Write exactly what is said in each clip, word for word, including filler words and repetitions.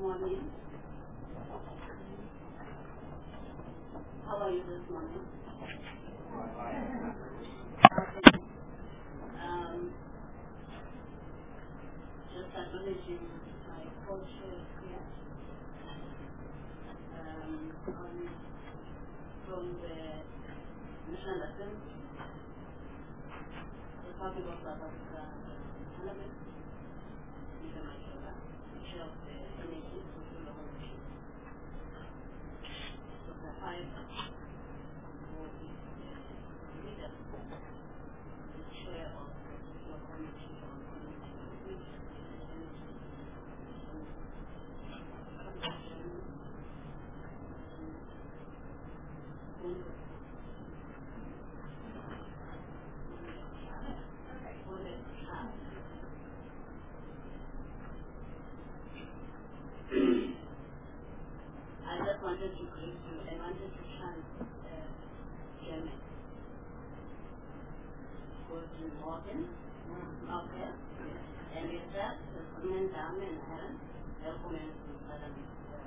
morning. How are you this morning? Um, just acknowledging my co-chairs here um, on, from the National Assembly, the Republic of South Africa Parliament, Mister Majola, Chair of the Energy Social Commission, Doctor Five, who is the leader, the Chair of the Social Committee on Community I just wanted to greet you and wanted to chant uh, German. Guten Morgen. Okay. And with that, meine Damen und Herren, willkommen zu Parliament.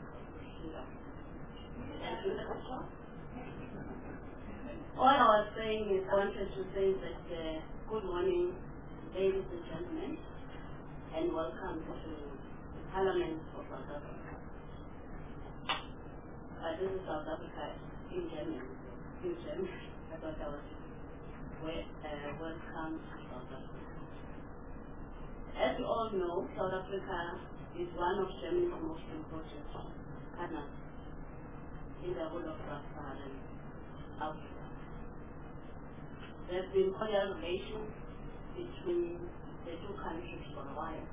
All I was saying is I wanted to say that uh, good morning, ladies and gentlemen, and welcome to the Parliament of South Africa. Uh, this is South Africa in Germany. In Germany, I thought I was well, uh, welcome to South Africa. As you all know, South Africa is one of Germany's most important partners in the whole of Sub-Saharan Africa. There have been cordial relations between the two countries for a while.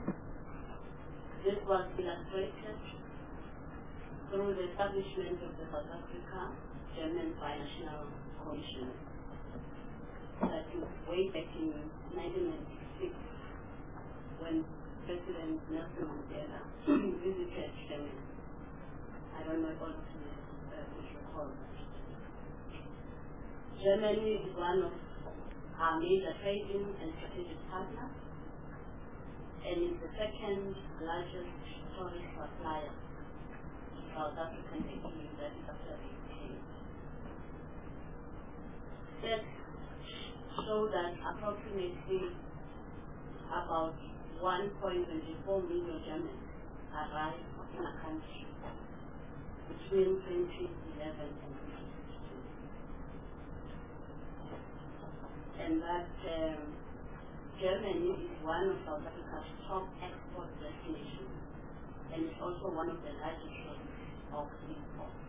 This was illustrated through the establishment of the South Africa-German Binational Commission that took way back in nineteen ninety-six when President Nelson Mandela visited Germany. I don't know if all of you uh, would recall that. Germany is one of our major trading and strategic partners and is the second largest storage supplier to South African economy, that is after the U K. Stats show that approximately about one point two four million Germans arrived in a country between twenty eleven and twenty sixteen. And that um, Germany is one of South Africa's top export destinations and is also one of the largest sources of import.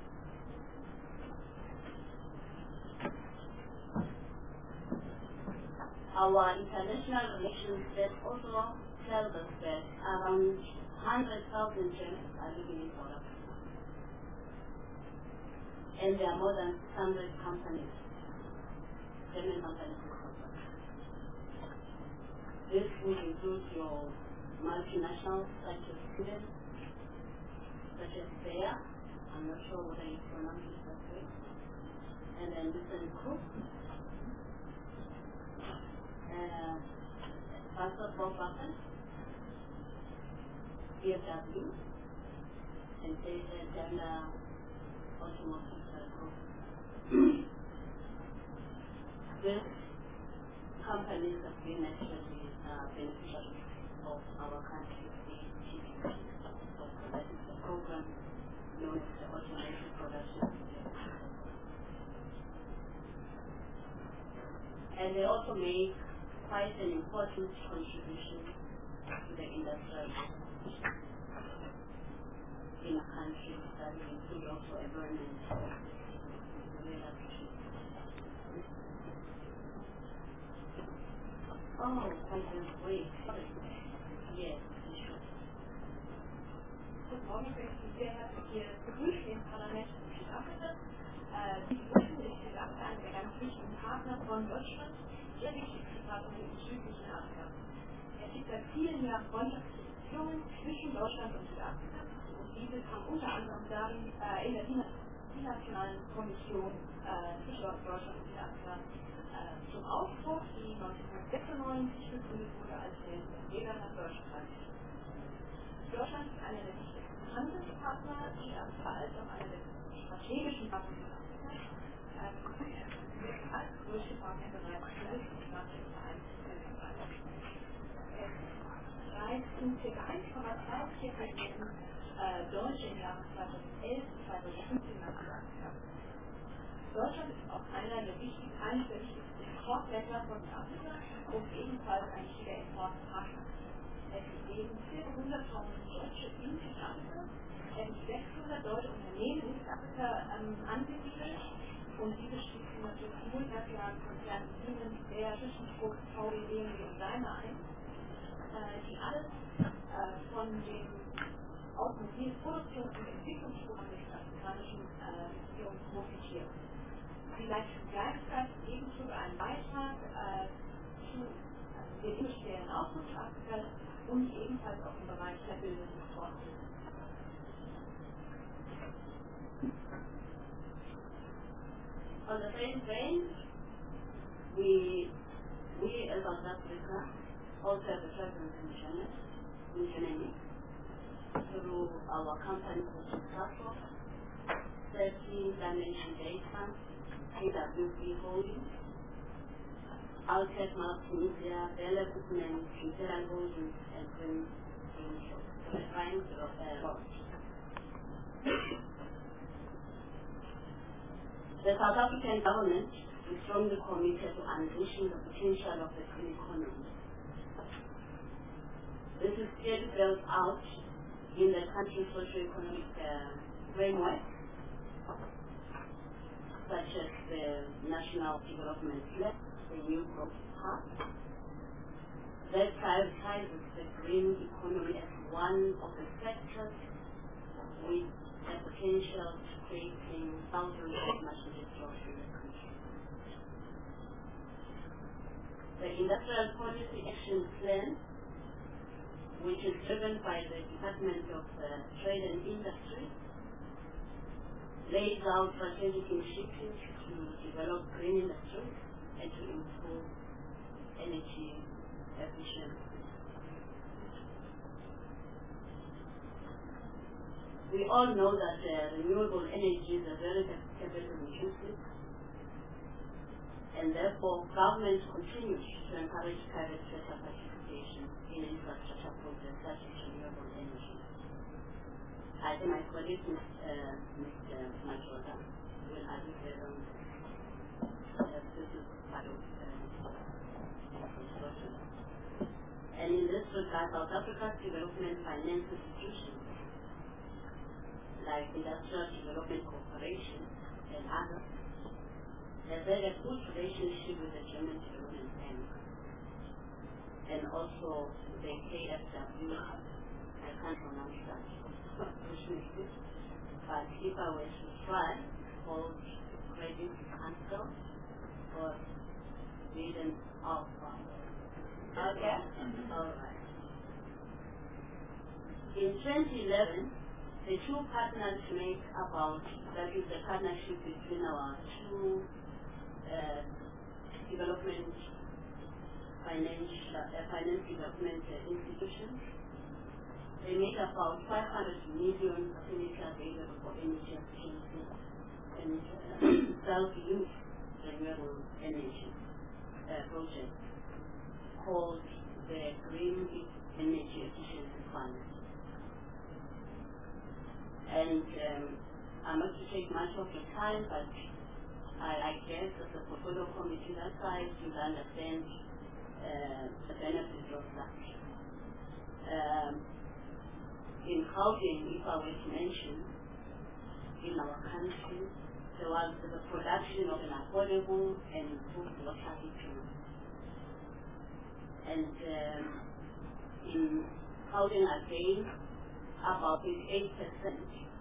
Our international relations desk also tells us that around one hundred thousand Germans are living in South Africa. And there are more than six hundred companies, German companies in South Africa. This will include your multinationals such as Siemens, such as Bayer, I'm not sure whether you pronounce it that way, and then Nissan Group, uh, Pastor Volkswagen, B M W, and Daimler Automotive Group. These companies have been actually uh, beneficiaries of our country's G D P. That is the program known as the Automotive Production. And they also make quite an important contribution to the industrial in a country that will include also environment. Oh, quite a great. Yes, sure. Guten Morgen, ich möchte Sie sehr herzlich hier begrüßen im Parlament von Südafrika. Äh, wie Sie wissen, ist Südafrika einer der ganz wichtigen Partner von Deutschland, der wichtigste Partner im südlichen Afrika. Es gibt seit vielen Jahren freundschaftliche Beziehungen zwischen Deutschland und Südafrika. Und diese kam unter anderem darin, äh, in der binationalen Kommission äh, zwischen Deutschland und Südafrika äh, zum Ausdruck, die neunzehnhundertsechsundneunzig gegründet wurde, als der Jäger nach Deutschland reiste. Deutschland ist einer der wichtigsten Handelspartner Südafrika als auch einer der strategischen Partner von Afrika. Ähm, als größte Partner bereits Handelspartner Vereinigten Es reisten ca. eins Komma vier Millionen äh, Deutsche im Jahr zweitausendelf und zweitausendfünfzehn nach Südafrika. Deutschland ist auch einer der wichtigsten, eines der wichtigsten Exportländer von Afrika und ebenfalls ein wichtiger Exportpartner. Es leben ca. hunderttausend Deutsche in Südafrika, es sind sechshundert deutsche Unternehmen in Südafrika ähm, angesiedelt und diese schließen natürlich die multinationalen Konzerne Siemens, Bayer, ThyssenKrupp, V W, B M W und Daimler ein, äh, die alles äh, von dem Automobilproduktions- und Entwicklungsprogramm der südafrikanischen äh, Regierung profitieren. Sie leisten gleichzeitig ebenso einen Beitrag äh, zu äh, der industriellen Ausnutzung Afrikas und ebenfalls auch im Bereich der Bildung und Fortbildung. On the same vein, we, we as South Africa also have a presence in China, in China, through our company called Platform, thirteen Dimension Data, A W P Holdings, Altec Multimedia, Bell Equipment, Imperial Holdings, and Prince Angel. So we're trying to uh, launch. The South African government is strongly committed to unleashing the potential of the green economy. This is clearly spelled out in the country's socio-economic uh, framework, such as the National Development Plan, the New Growth Path, that prioritizes the green economy as one of the sectors with the potential to creating thousands of national jobs in the country. The Industrial Policy Action Plan, which is driven by the Department of uh, Trade and Industry, lays out strategic initiatives to develop green industry and to improve energy efficiency. We all know that uh, renewable energies are very capital intensive, and therefore government continues to encourage private sector participation in infrastructure projects such as renewable energy. I think my colleague, uh, Mister Machoda, will argue further on that this is part of the discussion. And in this regard, South Africa's development finance institutions, like Industrial Development Corporation and others, have had a good relationship with the German Development Bank, and also the K F W. I can't pronounce that, but if I were to try, called Credit Council or Sweden Alpha. Okay? Alright. In twenty eleven, the two partners make about, that is the partnership between our two uh, development finance, uh, finance development uh, institutions. They make about five hundred million facilities available for energy efficiency and uh, self-use renewable energy uh, project called the Green Energy Efficiency Fund. And um, I'm not to take much of your time, but I, I guess as a portfolio committee that side, you understand uh, the benefits of that. Um, in Gauteng, if I were to mention, in our country, there was the production of an affordable and improved water heating. And um, in Gauteng again, about eight percent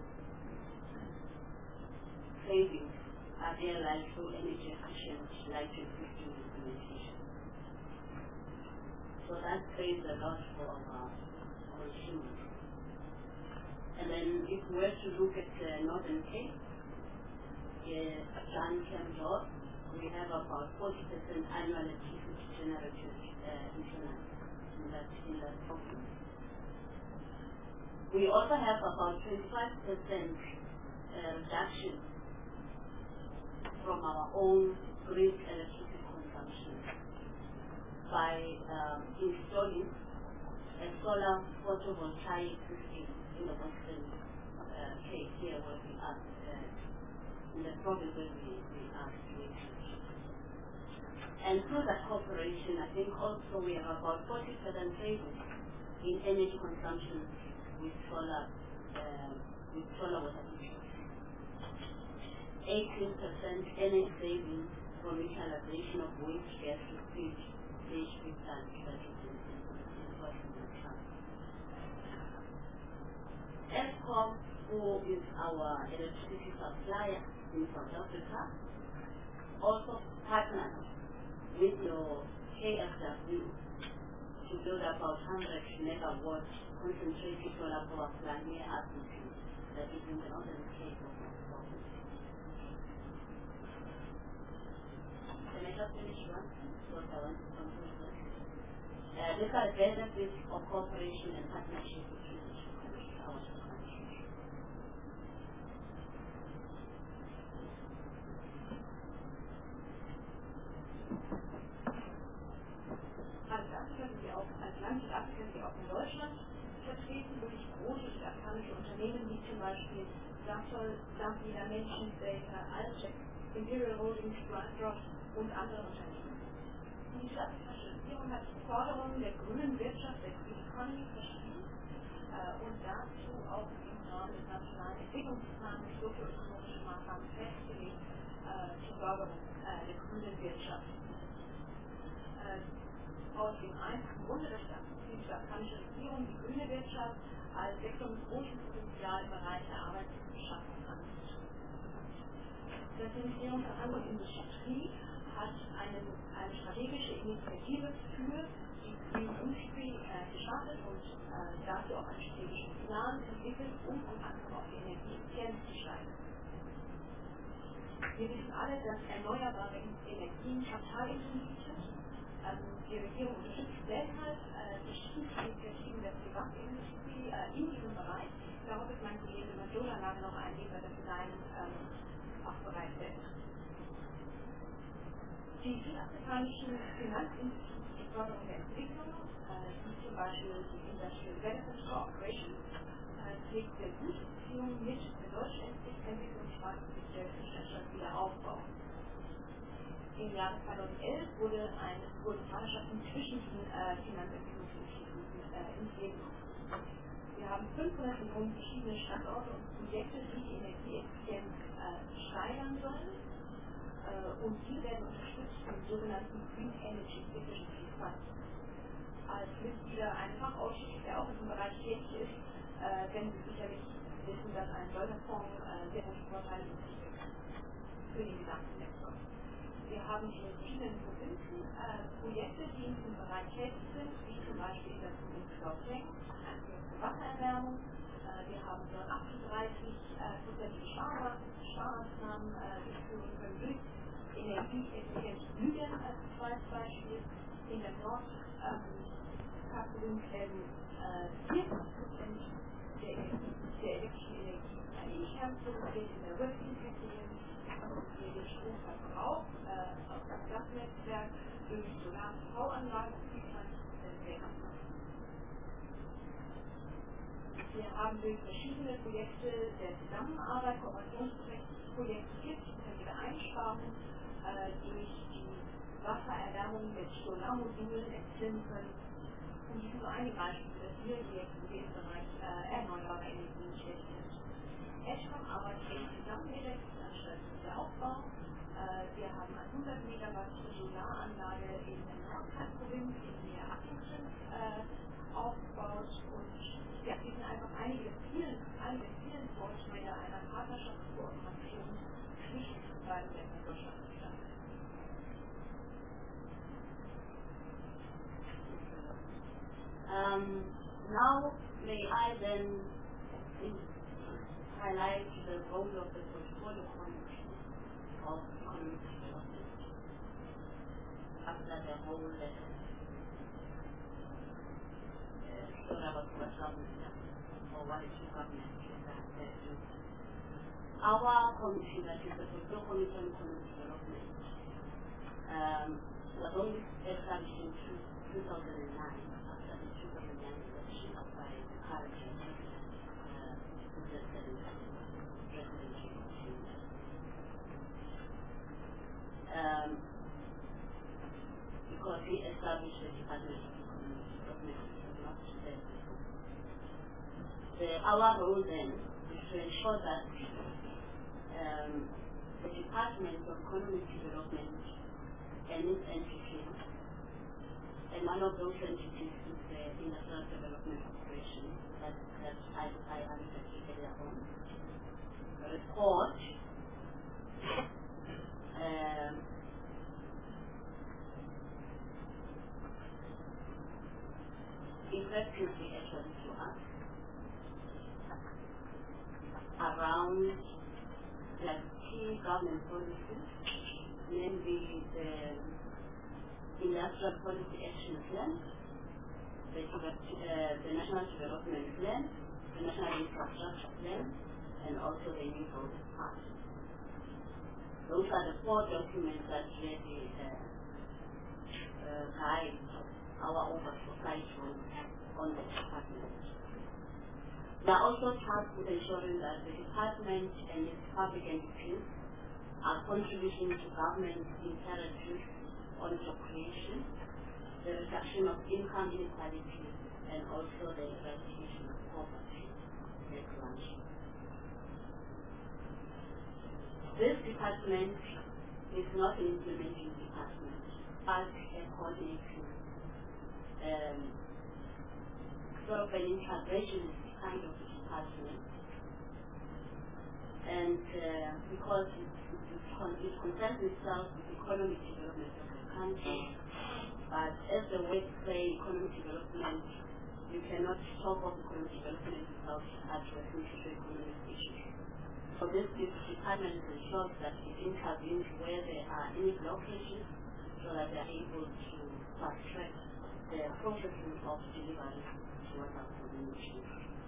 savings are realized through energy efficient lighting system implementation. So that saves a lot for our consumers. And then if we were to look at uh, Northern Cape, uh, John Cam Road, we have about forty percent annual electricity generated uh, internally in that, in that province. We also have about twenty-five percent uh, reduction from our own grid electricity consumption by um, installing a solar photovoltaic system in the Western uh, Cape here where we are, uh, in the province where we, we are situated. And through that cooperation, I think also we have about forty percent savings in energy consumption with solar, uh, with solar water heaters. eighteen percent energy savings from utilization of waste gas to feed H P plants that is in, in working with plants. Eskom, who is our electricity supplier in South Africa, also partnered with your K F W to build about one hundred megawatt concentrated solar power plant near Arlington that is in the northern Cape of the province. Can I just finish one? What I want to conclude with. Uh, these are benefits of cooperation and partnership between the two countries, our two countries. Als Afrika sind wir auch, als Land Südafrika sind wir auch in Deutschland vertreten, wirklich große südafrikanische Unternehmen wie zum Beispiel Sasol, Zambia, Mentions Data, Altec, Imperial Holdings, Brandroft und andere Unternehmen. Die südafrikanische Regierung hat die Forderungen der grünen Wirtschaft, der Green Economy verstanden äh, und dazu auch im Rahmen des nationalen Entwicklungsplans sozioökonomische Maßnahmen festgelegt äh, zur Förderung äh, der grünen Wirtschaft. Äh, aus dem einfachen Grunde, dass die südafrikanische Regierung die grüne Wirtschaft als Sektor mit großem Potenzial im Bereich der Arbeitsbeschaffung ansieht. Das Ministerium für Handel und Industrie hat einen, eine strategische Initiative für die Green Industry äh, gestartet und äh, dafür auch einen strategischen Plan entwickelt, um unter anderem auch die Energieeffizienz zu steigern. Wir wissen alle, dass erneuerbare Energien kapitalintensiv sind. Ähm, die Regierung unterstützt deshalb äh, verschiedene Initiativen der Privatindustrie äh, in diesem Bereich. Darauf ist mein Kollege Majola nachher noch eingehen, weil das in seinem ähm, Fachbereich ist. Die südafrikanischen Finanzinstitute zur Förderung der Entwicklung, äh, wie zum Beispiel die Industrial Development Corporation, äh, pflegt sehr gute Beziehungen mit der deutschen Entwicklungsbank und der Finanzstadt Wiederaufbau. Im Jahr zweitausendelf wurde eine wurde Partnerschaften zwischen diesen äh, Finanzentwicklungsinstituten äh, ins Leben gerufen. Wir haben fünfhundert Millionen verschiedene Standorte und Projekte, die die Energieeffizienz äh, steigern sollen. Äh, und die werden unterstützt vom sogenannten Green Energy Efficiency Fund. Als Mitglieder eines Fachausschusses, der auch in diesem Bereich tätig ist, äh, werden Sie sicherlich wissen, dass ein solcher Fonds äh, sehr gute Vorteile bietet für den gesamten Sektor. Wir haben in verschiedenen Provinzen äh, Projekte, die in diesem Bereich tätig sind, wie zum Beispiel in der Provinz Gauteng, ein Projekt für Wassererwärmung. Äh, wir haben dort achtunddreißig Prozent äh, Sparmaßnahmen äh, durchführen können durch Energieeffizienz Lügen als zweites Beispiel. In der Nordkap-Provinz werden äh, vierzig Prozent der, der elektrischen Energie intern produziert in der Western-Provinz. Wir den Stromverbrauch äh, aus dem Gasnetzwerk durch Solar-P V-Anlagen um vierundzwanzig Prozent wegmachen. Wir haben durch verschiedene Projekte der Zusammenarbeit, Kooperationsprojekte vierzig-prozentige Einsparungen äh, durch die Wassererwärmung mit Solarmodulen erzielen können. Und dies sind nur einige Beispiele für viele Projekte, die im Bereich äh, erneuerbarer Energien tätig sind. Eskom arbeitet zusammen mit der Anstalt für Wiederaufbau. Äh, wir haben eine hundert Megawatt Solaranlage in der Nordkap-Provinz in der Atkinson äh, aufgebaut und ja, die sind einfach einige der vielen, einige der vielen Vorteile einer Partnerschaftskooperation zwischen beiden Ländern Deutschland und Südafrika. Um, now may I then highlight the role of the portfolio committee of economic development after the whole uh, story about West Africa. or what the two governments should have to do. Our committee, that is the Portfolio Committee on Economic Development, um, was only established in two thousand nine after the two thousand nine election by the current president, uh, President President um, because he established the Department of Economic Development, which was not there before. The, our role then is to ensure that um, the Department of Economic Development and its entities, and one of those entities is the Industrial Development Corporation that, that I, I undertook earlier on, report um, effectively actually to us around the key government policies, namely the Industrial Policy Action Plan, the, uh, the National Development Plan, the National Infrastructure Plan, and also the New Growth Path. Those are the four documents that really uh, uh, guide our oversight on the department. We are also tasked with ensuring that the department and its public entities are contributing to government imperatives on job creation, the reduction of income inequality, and also the eradication of poverty. Next one. This department is not an implementing department, but a coordinating, um, sort of an integration kind of department. And uh, because it, it, it concerns itself with economic development of the country, but as the words say economic development, you cannot talk of economic development without addressing socio-economic issues. So this, this department ensures that it intervenes where there are any blockages so that they are able to fast-track the processes of delivery towards our communities.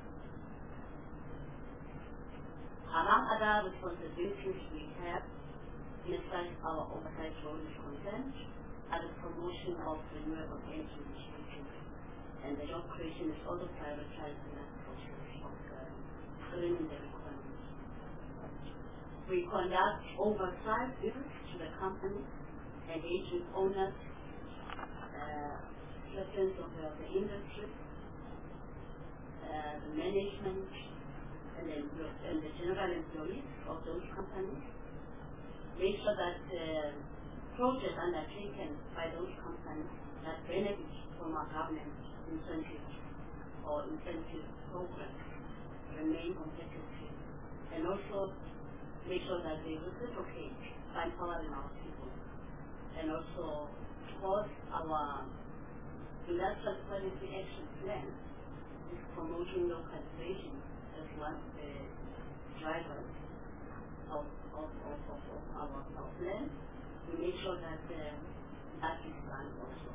Among other responsibilities we have, in as our oversight role is concerned, are the promotion of renewable energy initiatives, and the job creation is also prioritized in that process of uh, greening the economy. We conduct oversight visits to the company, engage with owners, uh, representatives of the, the industry, uh, the management, and the, and the general employees of those companies. Make sure that uh, projects undertaken by those companies that benefit from our government incentives or incentive programs remain competitive, and also make sure that they reciprocate by empowering our people. And also, of course, our Industrial Policy Action Plan is promoting localization as one of the drivers of, of, of, of, of our, our plan. We make sure that uh, that is done also.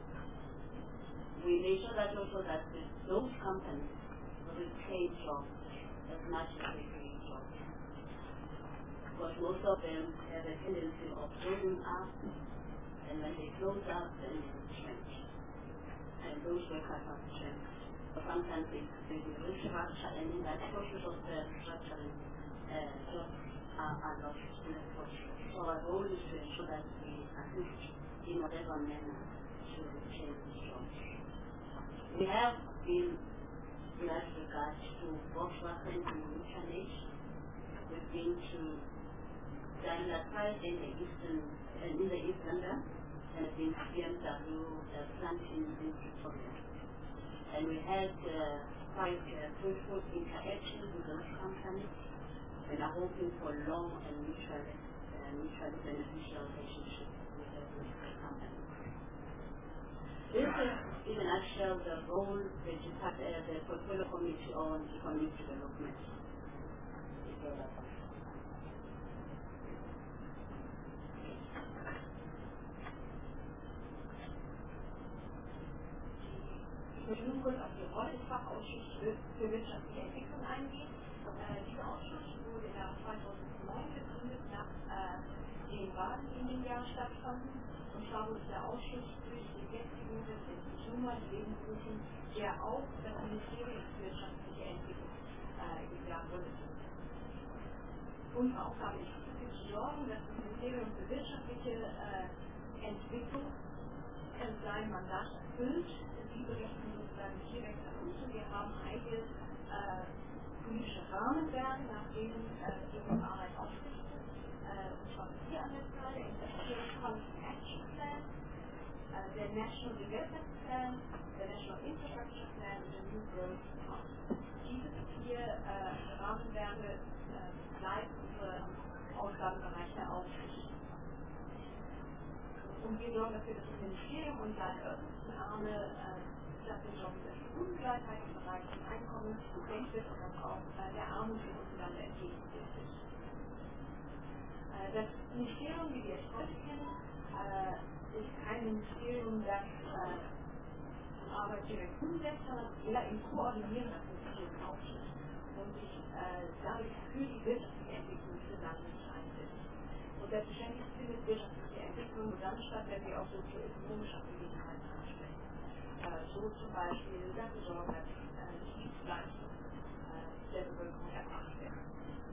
We make sure that also that the, those companies retain jobs as much as they create jobs. Because most of them have a tendency of closing up, and when they close up, then they retrench. And those workers are retrenched. So sometimes they, they restructure, and in that process of the restructuring, uh, jobs are, are lost in the process. So our goal is to ensure that we assist in whatever manner to retain these jobs. We have been, in that regard, to Volkswagen and Mutual-Age. We've been to Daimler Truck in the eastern, uh, in the East London, and been to B M W uh, plant in, in Pretoria. And we had uh, quite uh, fruitful interactions with those companies, and are hoping for long and mutual, uh, mutually beneficial relationships with those companies. This is, in a nutshell, the role that you have, uh, the Portfolio Committee on Economic Development. möchte nun kurz auf die Rolle des Fachausschusses für, für wirtschaftliche Entwicklung eingehen. Äh, dieser Ausschuss wurde im Jahr zweitausendneun gegründet, nach äh, den Wahlen, die in dem Jahr stattfanden. Und zwar wurde der Ausschuss durch die Gesetzgebung des Juma ins Leben gerufen, der auch das Ministerium für wirtschaftliche Entwicklung äh, gesagt wurde. Unsere Aufgabe ist es, dafür zu sorgen, dass das Ministerium für wirtschaftliche äh, Entwicklung sein Mandat erfüllt. Sie berichten sozusagen direkt an uns und wir haben einige äh, politische Rahmenwerke, nach denen äh, wir unsere Arbeit ausrichten. Äh, und zwar vier an der Zahl: der Industrial Policy Action Plan, äh, der National Development Plan, der National Infrastructure Plan und der New Growth Fund. Diese vier äh, Rahmenwerke äh, bleiben unsere Aufgabenbereiche der Aufsicht. Und wir sorgen dafür, dass das Ministerium und seine öffentlichen Arme äh, dafür sorgen, dass die Ungleichheit im Bereich des Einkommens gesenkt wird und dass auch äh, der Armut in unserem Land entgegengewirkt wird. Äh, das Ministerium, wie wir es heute kennen, äh, ist kein Ministerium, das äh, die Arbeit direkt umsetzt, sondern eher in koordinierender Funktion auftritt und sich äh, dadurch für die wirtschaftliche Entwicklung des Landes einsetzt. Und selbstverständlich findet wirtschaftliche Entwicklung nur dann statt, wenn wir auch sozioökonomische Angelegenheiten ansprechen. Äh, so zum Beispiel dafür sorgen, dass äh, die Dienstleistungen äh, der Bevölkerung erbracht werden.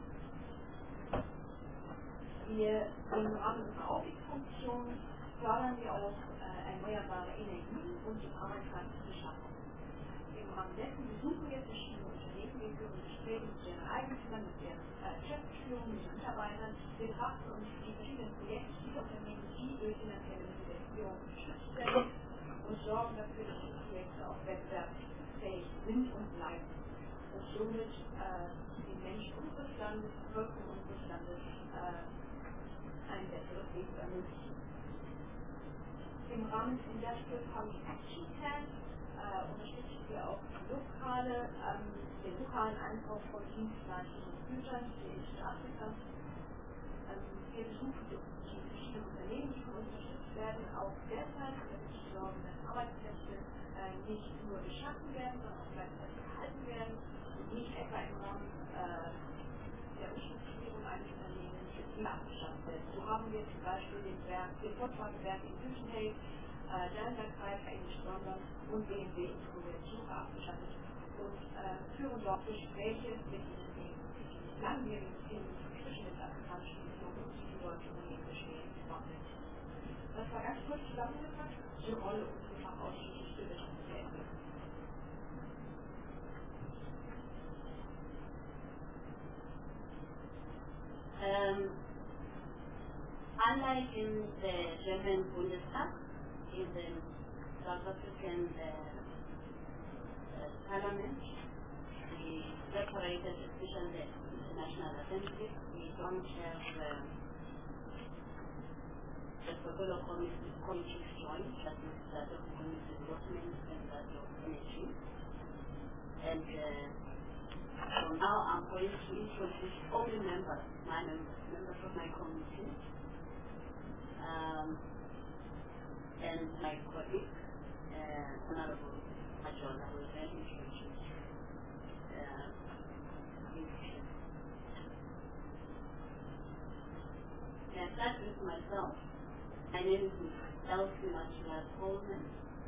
Wir im Rahmen unserer Aufsichtsfunktion fördern wir auch äh, erneuerbare Energien und die Arbeitsplatzbeschaffung. Im Rahmen dessen besuchen wir verschiedene Unternehmen, wir führen Gespräche mit ihren Eigentümern, mit deren äh, Geschäftsführung, mit den Mitarbeitern, wir betrachten uns die verschiedenen Projekte dieser Unternehmen, die durch finanzielle Investitionen unterstützt werden und sorgen dafür, dass die Projekte auch wettbewerbsfähig sind und bleiben und somit äh, den Menschen unseres Landes, die Bevölkerung unseres Landes äh, ein besseres Leben ermöglichen. Im Rahmen des Industrial Policy Action Plan äh, unterstützen wir auch die lokale, ähm, den lokalen Einkauf von Dienstleistungen und Gütern für Südafrika. Ähm, wir besuchen die verschiedenen Unternehmen, die von uns unterstützt werden, auch deshalb, damit wir sorgen, dass Arbeitsplätze äh, nicht nur geschaffen werden, sondern auch gleichzeitig gehalten werden und nicht etwa im Rahmen äh, der Umstrukturierung eines Unternehmens abgeschafft wird. So haben wir zum Beispiel den, Werk, den Volkswagenwerk in Düsseldorf, äh, Daimler Chrysler in London und B M W in Kuwait abgeschafft und äh, führen dort Gespräche mit den langjährigen Beziehungen zwischen den afrikanischen Regionen und den deutschen Unternehmen bestehen. Das war ganz kurz zusammengefasst die Rolle unseres Fachausschusses für wirtschaftliche Entwicklung. Um, unlike in the German Bundestag, in the South African uh, uh, Parliament, we separated, especially the National Assembly, we don't have uh, the Protocol Committee, committee joint, that is that of Community Development and that of Energy. And uh, so now I'm going to introduce all the members, my members, members of my committee, um, and my colleague, uh, Honorable Majola, who will then introduce uh, his. May I start with myself? My name is Elsie Majola Coleman.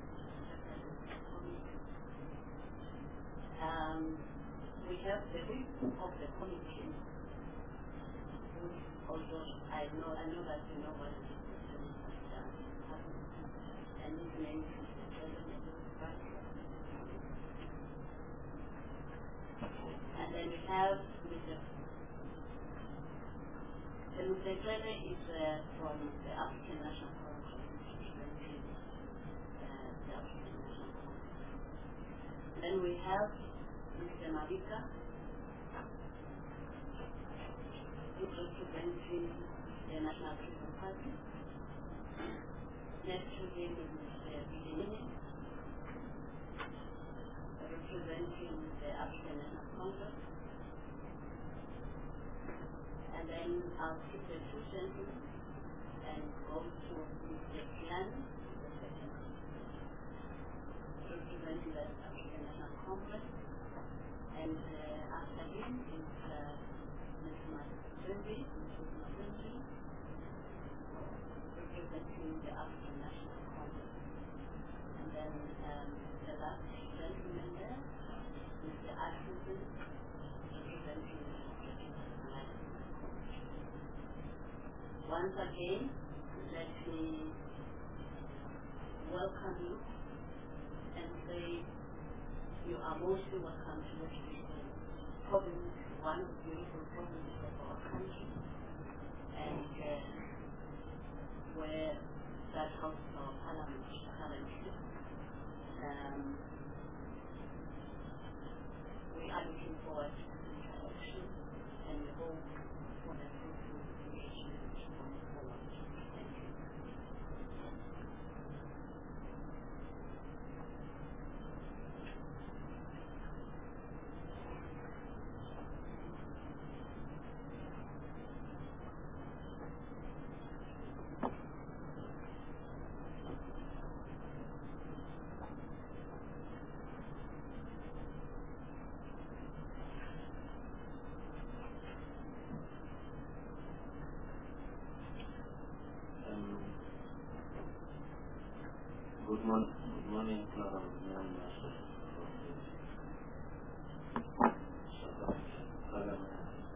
Um, we have the whip of the committee, which although I know I know that you know what it is, and his name is President and then we have Mister The Mister Trevor is uh, from the African National Congress, uh, the African National Congress. Then we have Mister Marika, representing the National Freedom Party. Next to him is Mister Bidini, representing the African National Congress. And then I'll keep the two sentences and go to Mister Pian, the second, representing the in the African National Congress. And then um, the last gentleman there, Mister Atkinson, representing the African National Congress. Once again, let me welcome you and say you are mostly welcome to the province, one of the beautiful provinces of our country, and uh, where that house of our parliament currently. Um, we are looking forward to this interaction and we hope for the fruitful engagement going forward. Thank you. Good morning, good morning, Clara. Members of the South African Parliament.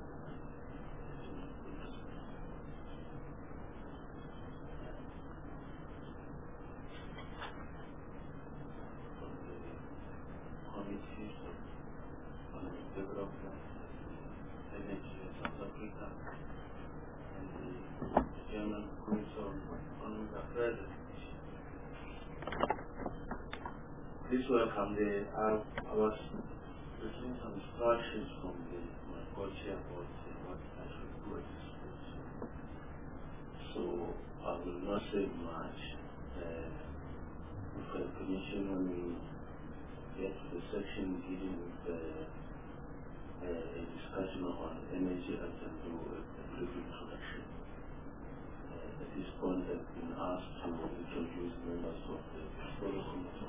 From the committees of economic development, energy in South Africa, and the German Council on Economic Affairs. Please welcome the, uh, I was receiving some instructions from the, my co-chair about uh, what I should do at this stage. So I will not say much. Uh, with the permission, when we get to the section dealing with uh, uh, a discussion on energy, I can do a, a brief introduction. Uh, at this point, I've been asked to introduce members of the Portfolio Committee.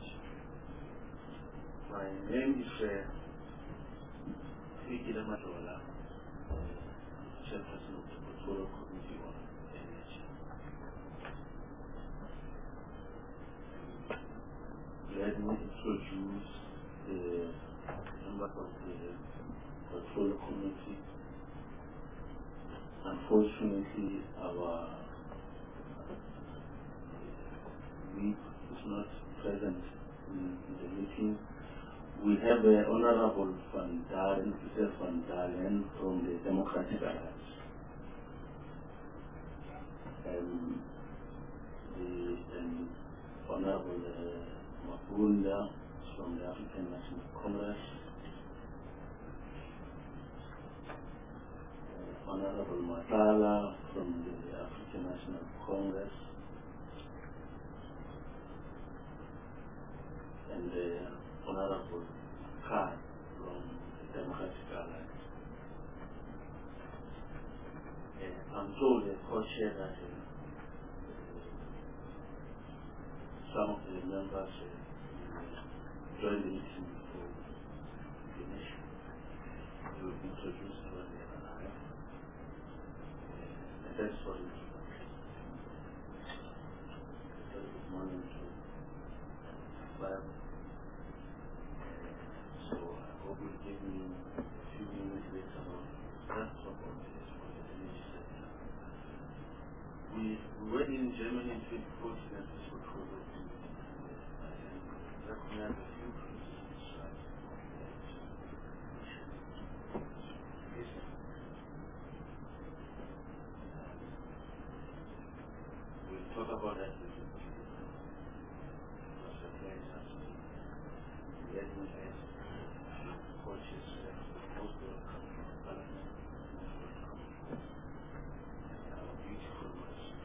My name is uh, Fikile Madola, Chairperson of the Portfolio Committee on Energy. Let me introduce the members of the Portfolio Committee. Unfortunately, our lead is not present in, in the meeting. We have uh, Honorable Van Dalen, Peter Van Dalen from the Democratic Alliance. Um, the um, Honorable uh, Mapunda from the African National Congress. Uh, Honorable Matala from the African National Congress. And uh, Honorable Khan from the Democratic Alliance. Uh, I'm told the co-chair that uh, some of the members uh, join the meeting before the nation. They will be introduced when they arrive. Uh, and that's for the introduction. Very good morning to everyone. So I hope you'll give me a few minutes later on to start talk about this for the energy sector. We, we were in Germany in twenty fourteen at this portfolio committee. I recognize a few criticisms right on the energy issue. Yes. Um, we'll talk about that a little bit later. It was a pleasure to let me ask coaches most welcome to our parliament, most welcome to our beautiful masjid.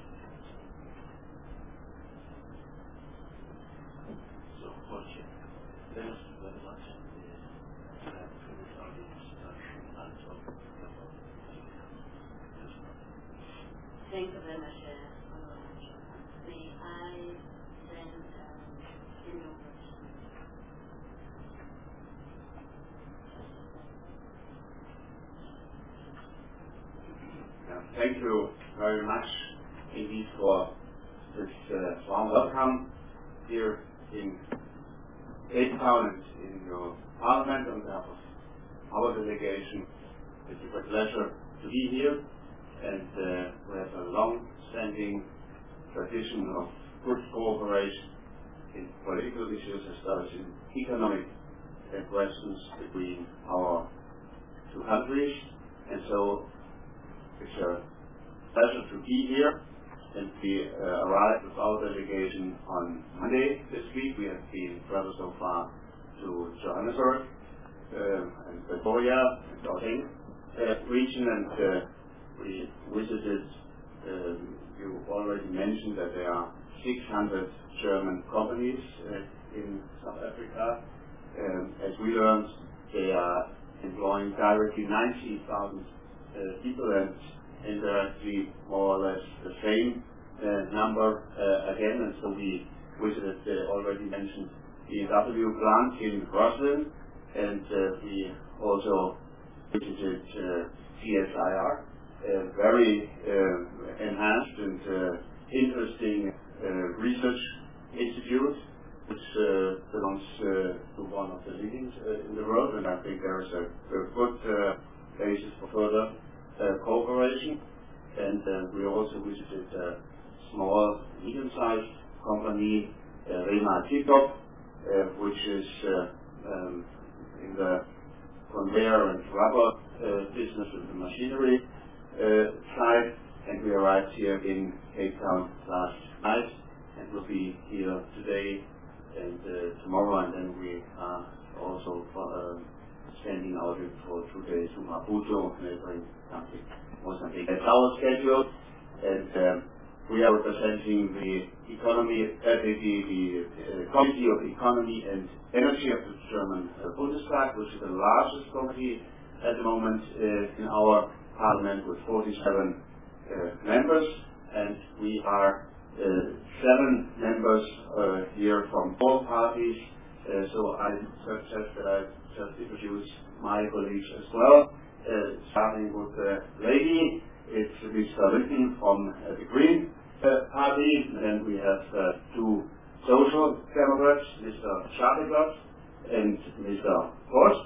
So, coaches, thank you very much. And I have finished our introduction and talk about the Thank you very much, uh, Honorable Chairman. May I then um, hand over to Yeah, thank you very much indeed for this uh, warm welcome here in Cape Town and in your parliament on behalf of our delegation. It's a great pleasure to be here, and uh, we have a long-standing tradition of good cooperation in political issues as well as in economic uh, questions between our two countries, and so it's a pleasure to be here. And we uh, arrived with our delegation on Monday this week. We have been traveled so far to Johannesburg uh, and Pretoria and Gauteng uh, region, and uh, we visited. Um, you already mentioned that there are six hundred German companies uh, in South Africa. Um, as we learned, they are employing directly ninety thousand uh, people, and indirectly more or less the same uh, number uh, again. And so we visited the already mentioned B M W plant in Roslyn, and uh, we also visited uh, C S I R, a very uh, enhanced and uh, interesting uh, research institute, which uh, belongs uh, to one of the leading uh, in the world, and I think there is a, a good uh, basis for further Uh, cooperation. And uh, we also visited a small, medium-sized company, uh, Rema Tikop, uh, which is uh, um, in the conveyor and rubber uh, business with the machinery uh, side. And we arrived here in Cape Town last night, and will be here today and uh, tomorrow, and then we are also for, uh, spending our trip for two days to Maputo, neighboring country, Mozambique. That's our schedule, and um, we are representing the economy, uh, the, the uh, Committee of Economy and Energy of the German uh, Bundestag, which is the largest committee at the moment uh, in our parliament, with forty-seven uh, members, and we are uh, seven members uh, here from all parties. Uh, so I suggest that I just introduce my colleagues as well, uh, starting with the lady. It's Mister Linton from uh, the Green uh, Party, and then we have uh, two Social Democrats, Mister Schadegot and Mister Post.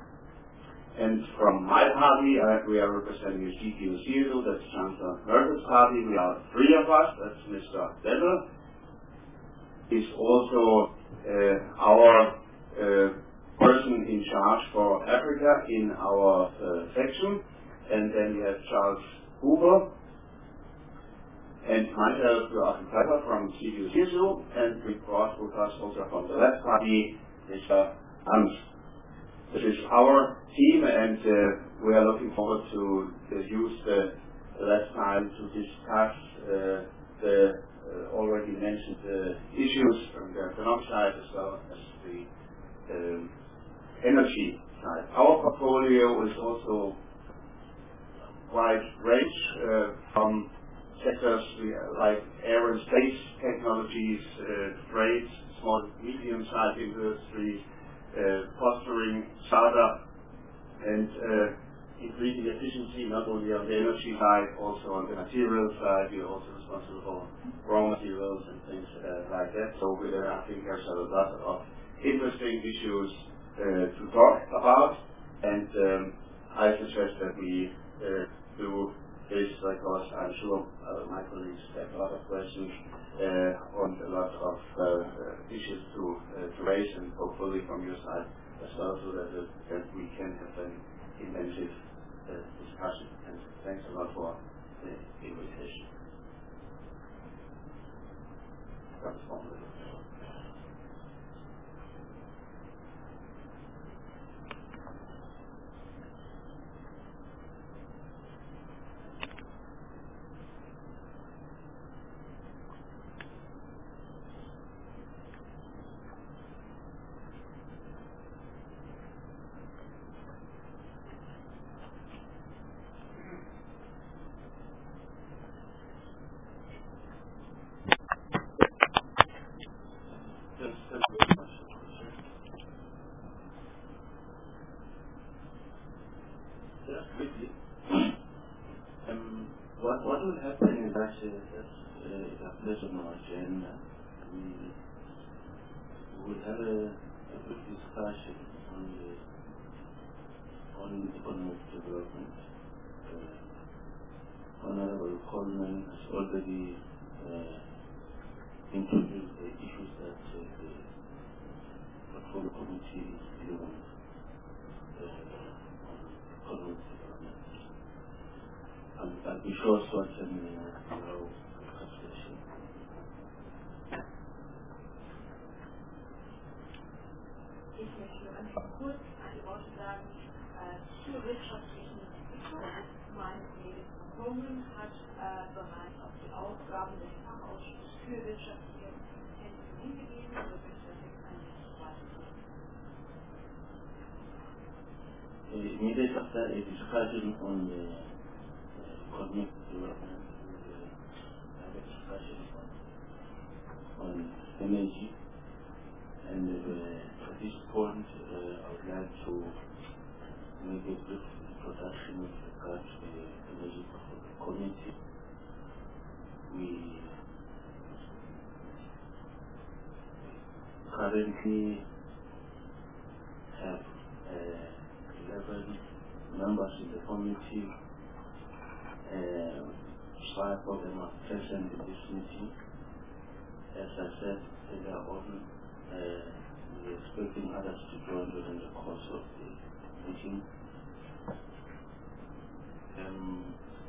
And from my party, uh, we are representing the C D U C S U, that's Chancellor Merkel's party. We are three of us, that's Mister Dettel. He's also uh, our uh, person in charge for Africa in our uh, section, and then we have Charles Huber and myself, Joachim Pfeiffer from C D U C S U, and we brought with us also from the left party, Mister Hans. This is our team, and uh, we are looking forward to uh, use the, the last time to discuss uh, the uh, already mentioned uh, issues from the economic side as well as the um, energy side. Our portfolio is also wide range uh, from sectors like air and space technologies, uh, trade, small medium-sized industries, uh, fostering startup and uh, increasing efficiency not only on the energy side, also on the material side. We're also responsible for raw materials and things uh, like that. So uh, I think there's a lot of interesting issues uh, to talk about, and um, I suggest that we uh, do this because I'm sure uh, my colleagues have a lot of questions uh, on a lot of uh, uh, issues to, uh, to raise, and hopefully from your side as well, so that, uh, that we can have an intensive uh, discussion. And thanks a lot for the invitation. much as uh, it appears on our agenda, we will have a, a brief discussion on the on economic development. Uh, Honorable Coleman has already uh, introduced the issues that uh, the Portfolio Committee is dealing with uh, on economic development. And I'll be sure to attend uh, our conversation. Ich möchte nur einfach kurz ein Wort sagen äh, zur wirtschaftlichen Entwicklung. Mein Kollege Coleman hat äh, bereits auf die Aufgaben des Fachausschusses für wirtschaftliche Kompetenzen hingewiesen, so möchte ich das jetzt ein bisschen weiterführen. Immediately after a discussion on the uh, economic development, we will have a discussion on, on energy. And uh, at this point, uh, I would like to make a brief introduction with regard to the Energy Portfolio Committee. We currently have uh, eleven members in the committee. Uh, five of them are present in this meeting. As I said earlier on, Uh, we're expecting others to join during the course of the meeting. Um,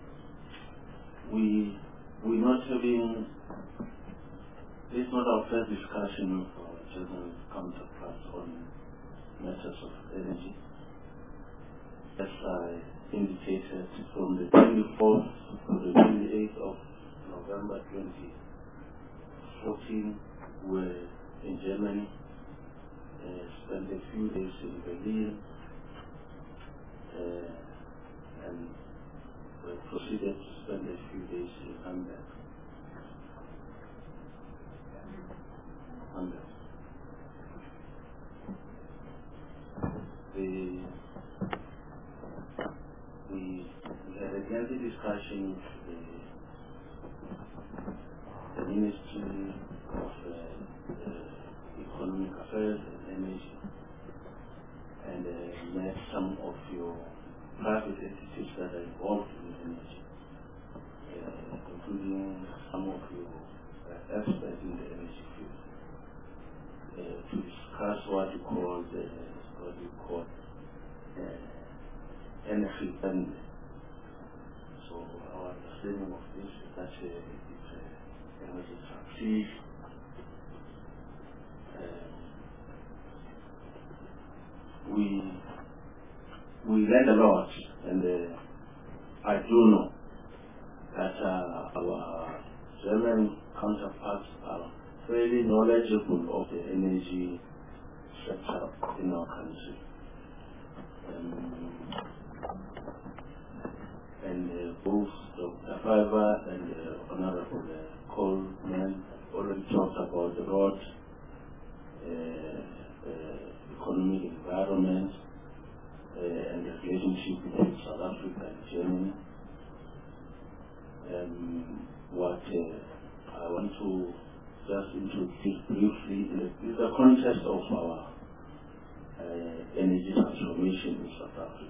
we, we're not having, this is not our first discussion with our German counterparts on matters of energy. As I indicated, from the twenty-fourth to the twenty-eighth of November twenty fourteen, we're in Germany, uh, spent a few days in Berlin, uh, and we proceeded to spend a few days in Hamburg. Hamburg. The, we, we had a lengthy discussion with the, the Ministry of uh, uh, Economic Affairs and Energy, and uh, met some of your private entities that are involved in energy, uh, including some of your uh, experts in the energy field, uh, to discuss what you call the what you call uh, energy spending. So our understanding of this is that uh, it's uh, energy transition. We we learned a lot, and uh, I do know that uh, our German counterparts are fairly knowledgeable of the energy sector in our country. Um, and uh, both Doctor Fiver and uh, Honorable uh, Coleman already talked about the road, uh, uh, economic environment, uh, and the relationship between South Africa and Germany. Um, what uh, I want to just introduce briefly in the, in the context of our uh, energy transformation in South Africa.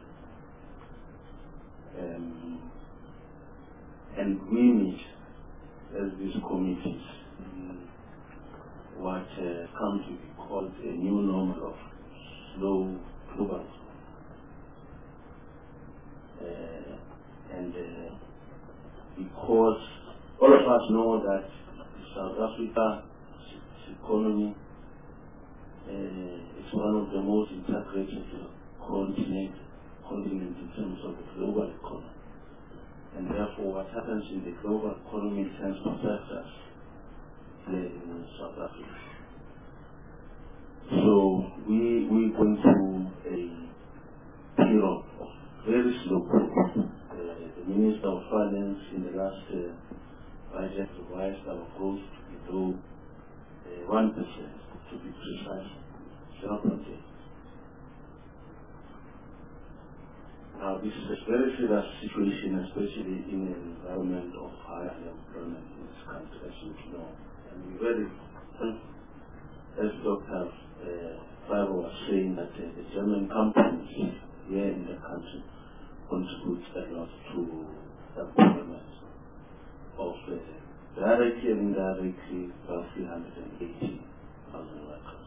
Um, and we meet as these committees in what uh, comes to be called a new normal of slow global. Uh, and uh, because all of us know that South Africa's economy uh, is one of the most integrated continent, continent in terms of the global economy. And therefore what happens in the global economy tends to affect us here in South Africa. So we we went through a period of very slow growth. Uh, the Minister of Finance in the last uh, budget revised our growth to below uh, one percent, to be precise, zero point eight. Now, this is a very serious situation, especially in an environment of high unemployment in this country, as you know. And we very, as Doctor Uh, Fiber was saying that uh, the German companies here in the country contribute a lot to employment of uh, directly and indirectly roughly one hundred eighty thousand workers.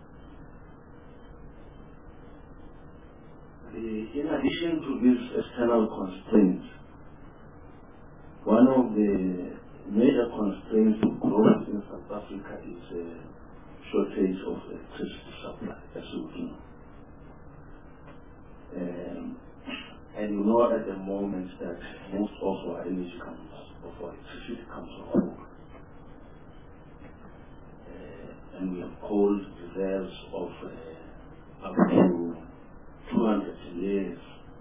The, in addition to these external constraints, one of the major constraints to growth in South Africa is uh, shortage of electricity supply, as you know. Um, and you know at the moment that most of our energy comes, of our electricity comes from coal. Uh, and we have coal reserves of uh, up to two hundred years.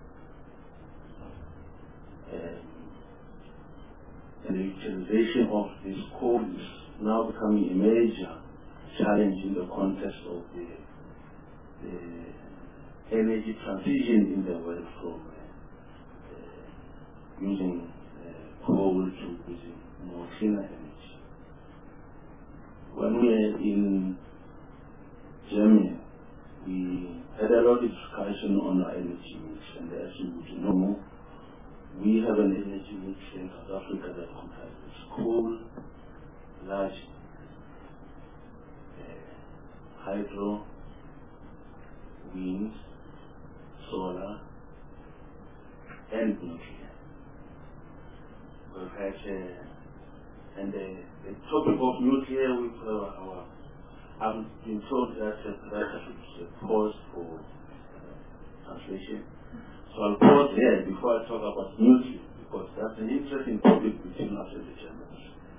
Um, and the utilization of this coal is now becoming a major challenge in the context of the, the energy transition in the world from uh, uh, using uh, coal to using more cleaner energy. When we were in Germany, we had a lot of discussion on our energy mix, and as you would know, we have an energy mix in South Africa that comprises coal, large hydro, wind, solar, and nuclear. We've had, uh, and the, the topic of nuclear, with uh, our, I've been told that uh, that should pause for uh, translation. So I'll pause there before I talk about nuclear, because that's an interesting topic between us and the Germans.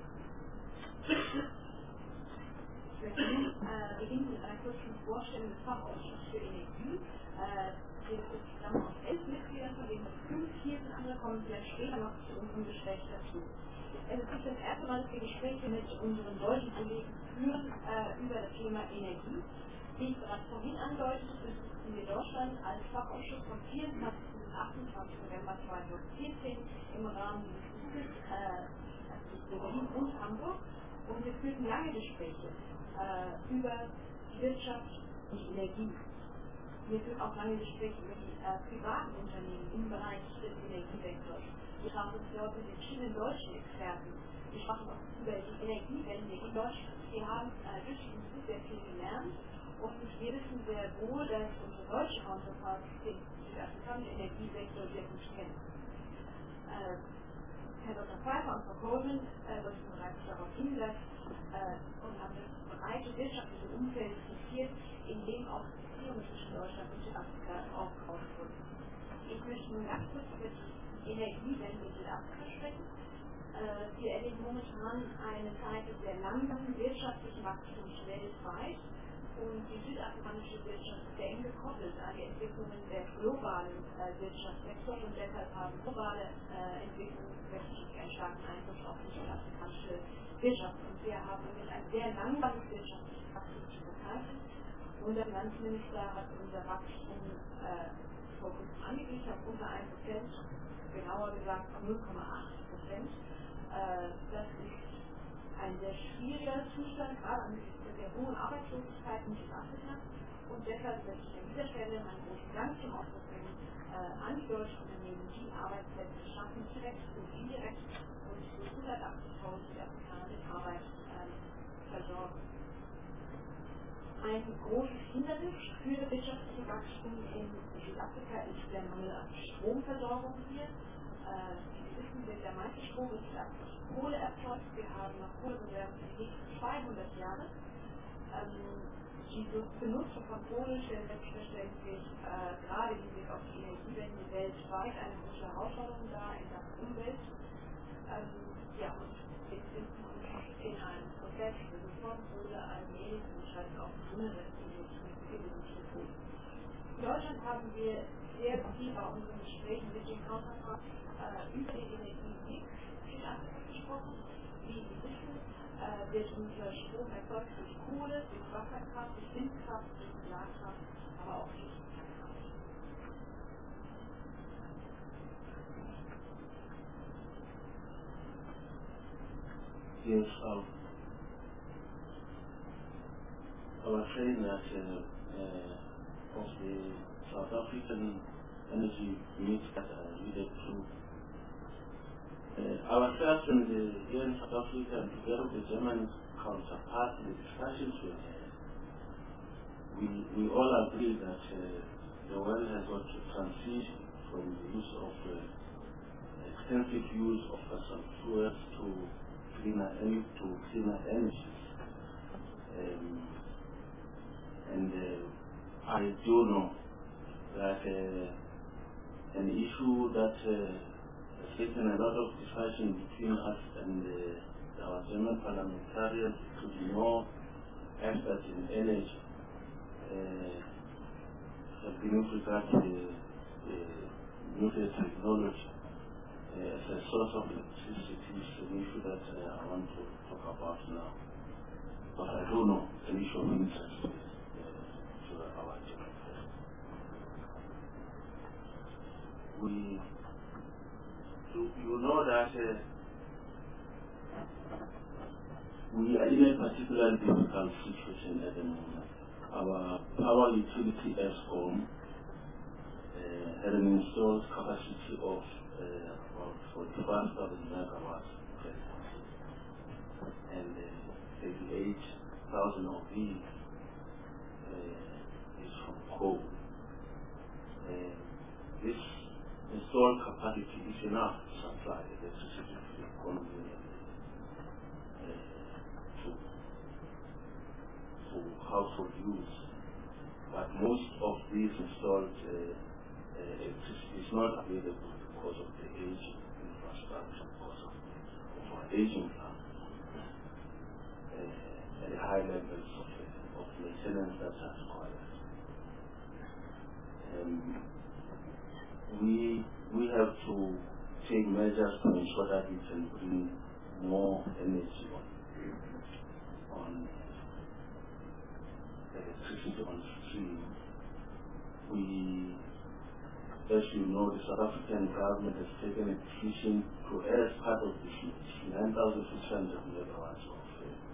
Äh, beginnen mit einer kurzen Vorstellung des Fachausschusses für Energie. Äh, wir stammen aus elf Mitgliedern, von denen fünf hier sind, andere kommen vielleicht später noch zu unserem Gespräch dazu. Es ist nicht das erste Mal, dass wir Gespräche mit unseren deutschen Kollegen führen äh, über das Thema Energie. Wie ich bereits vorhin andeutete, besitzen wir Deutschland als Fachausschuss vom vierundzwanzigsten bis achtundzwanzigsten November zweitausendvierzehn im Rahmen dieses Buches äh, also Berlin und Hamburg, und wir führten lange Gespräche Äh, über die Wirtschaft und die Energie. Wir führen auch lange Gespräche über die äh, privaten Unternehmen im Bereich des Energiesektors. Wir sprachen uns dort mit den verschiedenen deutschen Experten. Wir sprachen auch über die Energiewende in Deutschland. Wir haben äh, durch die Musik sehr viel gelernt, und wir wissen sehr wohl, dass unsere deutsche Counterparts den südafrikanischen Energiesektor sehr gut kennen. Äh, Herr Doktor Pfeiffer und Frau Coleman äh, sollten bereits darauf hinweisen äh, und haben das breite wirtschaftliche Umfeld skizziert, in dem auch Beziehungen zwischen Deutschland und Südafrika aufgebaut wurden. Ich möchte nun ganz kurz über die Energiewende in Südafrika sprechen. Äh, wir erleben momentan eine Zeit des sehr langsamen wirtschaftlichen Wachstums weltweit, und die südafrikanische Wirtschaft ist sehr eng gekoppelt an die Entwicklungen der globalen äh, Wirtschaftssektor, und deshalb haben globale äh, Entwicklungen wirklich einen starken Einfluss auf die südafrikanische Wirtschaft. Und wir haben nämlich ein sehr langsames wirtschaftliches Wachstum zu verzeichnen, und der Finanzminister hat unser Wachstum äh, vor kurzem angeglichen auf unter ein Prozent, genauer gesagt auf null Komma acht Prozent. Äh, das ist ein sehr schwieriger Zustand, gerade angesichts der sehr hohen Arbeitslosigkeit in Südafrika, und deshalb möchte ich an dieser Stelle meinen großen Dank zum Ausdruck bringen äh, an die deutschen Unternehmen, die Arbeitsplätze schaffen, direkt und indirekt, und so hundertachtzigtausend Südafrikaner mit Arbeit äh, versorgen. Ein großes Hindernis für das wirtschaftliche Wachstum in Südafrika ist der Mangel an Stromversorgung hier. Äh, Sie wissen, der meiste Strom ist aus Kohle erzeugt. Wir haben noch Kohlereserven für die nächsten zweihundert Jahre. Ähm, die Benutzung von Kohle stellt selbstverständlich äh, gerade im Hinblick auf die Energiewende weltweit eine große Herausforderung dar in Sachen Umwelt. Ähm, ja, und wir befinden uns in einem Prozess, wo wir von Kohle allmählich umschalten auf grünere Energiegewinnungsmethoden. In Deutschland haben wir sehr viel bei unseren Gesprächen mit den Counterparts äh, über den Energiemix Südafrika gesprochen. Wie Sie wissen, äh, wird unser Strom erzeugt durch Kohle, durch Wasserkraft, durch Windkraft, durch Solarkraft, aber auch durch Erdkraft. Yes, um, I was saying that uh, uh, of the South African energy mix that I alluded to, uh, ourselves in the, here in South Africa and together with the German counterpart, the discussions we had, we, we all agree that uh, the world has got to transition from the use of uh, extensive use of fossil fuels to cleaner energy, to cleaner energies. Um, and uh, I do know that uh, an issue that uh, has taken a lot of discussion between us and uh, our German parliamentarians to be more experts in energy uh, has been with regard to the, the nuclear technology uh, as a source of electricity. Is an issue that uh, I want to talk about now. But I don't know an issue of interest. We, you, you know that uh, we are in a particularly difficult situation at the moment. Our power utility ESCOM uh, had an installed capacity of uh, about forty-five thousand megawatts presently, and uh, thirty-eight thousand of these uh, is from coal. Uh, this installed capacity is enough to supply electricity to the economy uh, to, for household use. But most of these installed uh, uh, electricity is not available because of the aging infrastructure, because of, of our aging plants, uh, and the high levels of, uh, of maintenance that are required. Um, We we have to take measures to ensure that we can bring more energy on on electricity on stream. We, as you know, the South African government has taken a decision to add as part of this nine thousand six hundred megawatts of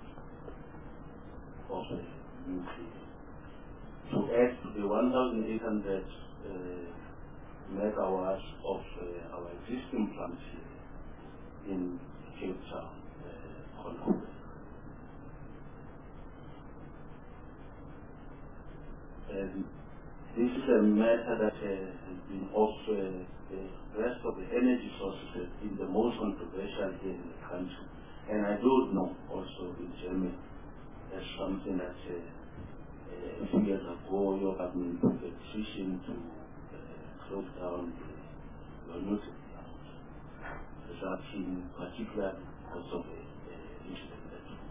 uh, of uh, nuclear to add to the one thousand eight hundred. Uh, megawatts of uh, our existing plants here in Cape Town, uh, Congo. And this is a matter that uh, has been off uh, the rest of the energy sources has been the most controversial here in the country. And I do know also in Germany as something that uh, uh, a few years ago your government took a decision to close down the nuclear plants, resulting particularly because of the uh, incident that we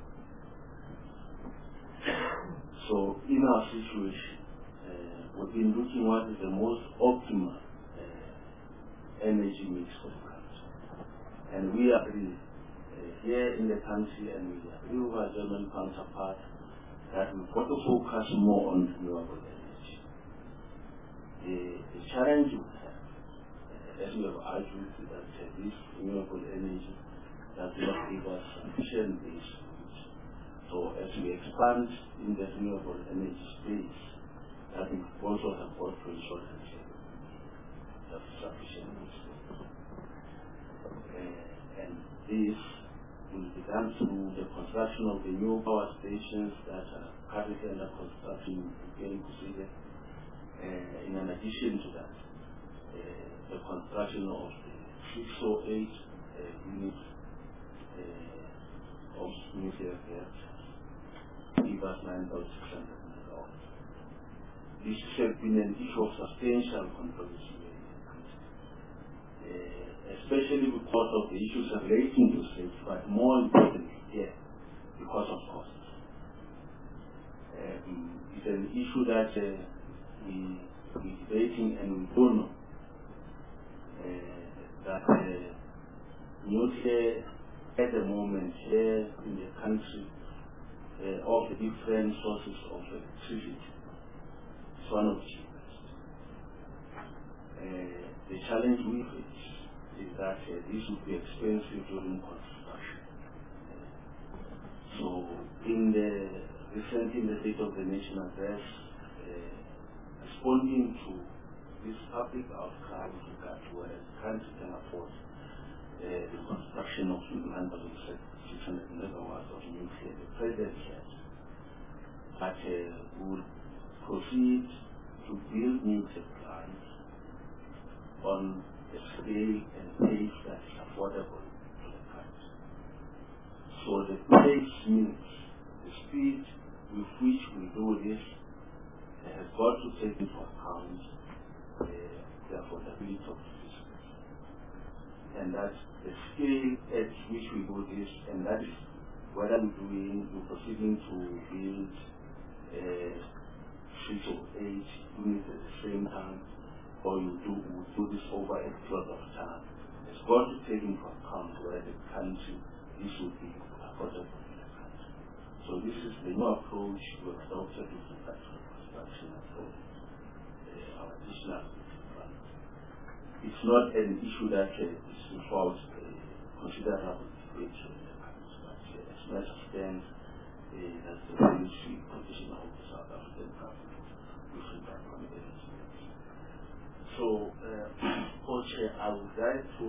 So in our situation, uh, we've been looking what is the most optimal uh, energy mix for the country. And we agree uh, here in the country, and we agree with our German counterpart, that we've got to focus more on renewable energy. The, the challenge we have, uh, as we have argued, that uh, this renewable energy does not give us sufficient base loads. So as we expand in the renewable energy space, I think we also have got to ensure that uh, we have sufficient base loads. Uh, and this will be done through the construction of the new power stations that are currently under construction in Kusile. Uh, in addition to that, uh, the construction of the six oh eight uh, units uh, of nuclear reactors give us nine thousand six hundred megawatts. This has been an issue of substantial controversy in the country, uh, especially because of the issues relating to safety, but more importantly, yeah, because of costs. Um, it's an issue that uh, we we debating and we don't know uh, that uh, nuclear at the moment here in the country uh, of the different sources of electricity is one of the cheapest. Uh, the challenge with it is that uh, this would be expensive during construction. Uh, So in the recent in the State of the Nation address, uh, responding to this public outcry with regard to whether the country can afford uh, the construction of nine thousand six hundred megawatts of nuclear, the President said that uh, would proceed to build nuclear plants on a scale and pace that is affordable to the country. So the pace means the speed with which we do this uh, has got to take into account uh, the affordability of the business. And that's the scale at which we do this, and that is whether we're doing, we're proceeding to build uh, six or eight units at the same time, or you do, we do this over a period of time. It's got to take into account whether the country, this would be affordable in the country. So this is the new approach we have adopted with regard to the construction of uh, our additional funds. It's not an issue that uh, is without uh, considerable debate in the country, but uh, as much as stands, uh, that's the policy position of the South African government with regard to the energy. So, uh, Coach, I would like to,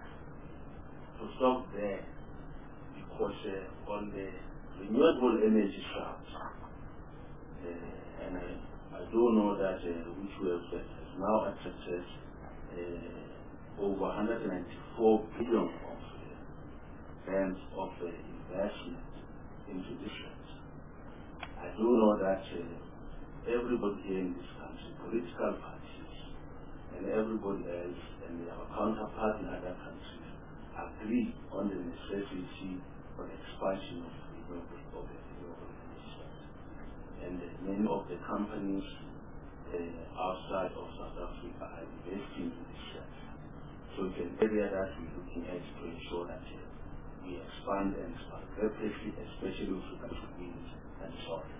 to stop there because uh, on the renewable energy front, uh, and I, I do know that uh, which we have uh, has now accepted uh, over one hundred ninety-four billion of grants uh, of uh, investment into this sector. I do know that uh, everybody here in this country, political parties, and everybody else, and our counterparts in other countries, agree on the necessity for the expansion of renewable energy sector. And uh, many of the companies uh, outside of South Africa are investing in this sector. So it's an area that we're looking at to ensure that uh, we expand and expand rapidly, especially with regard to wind and solar.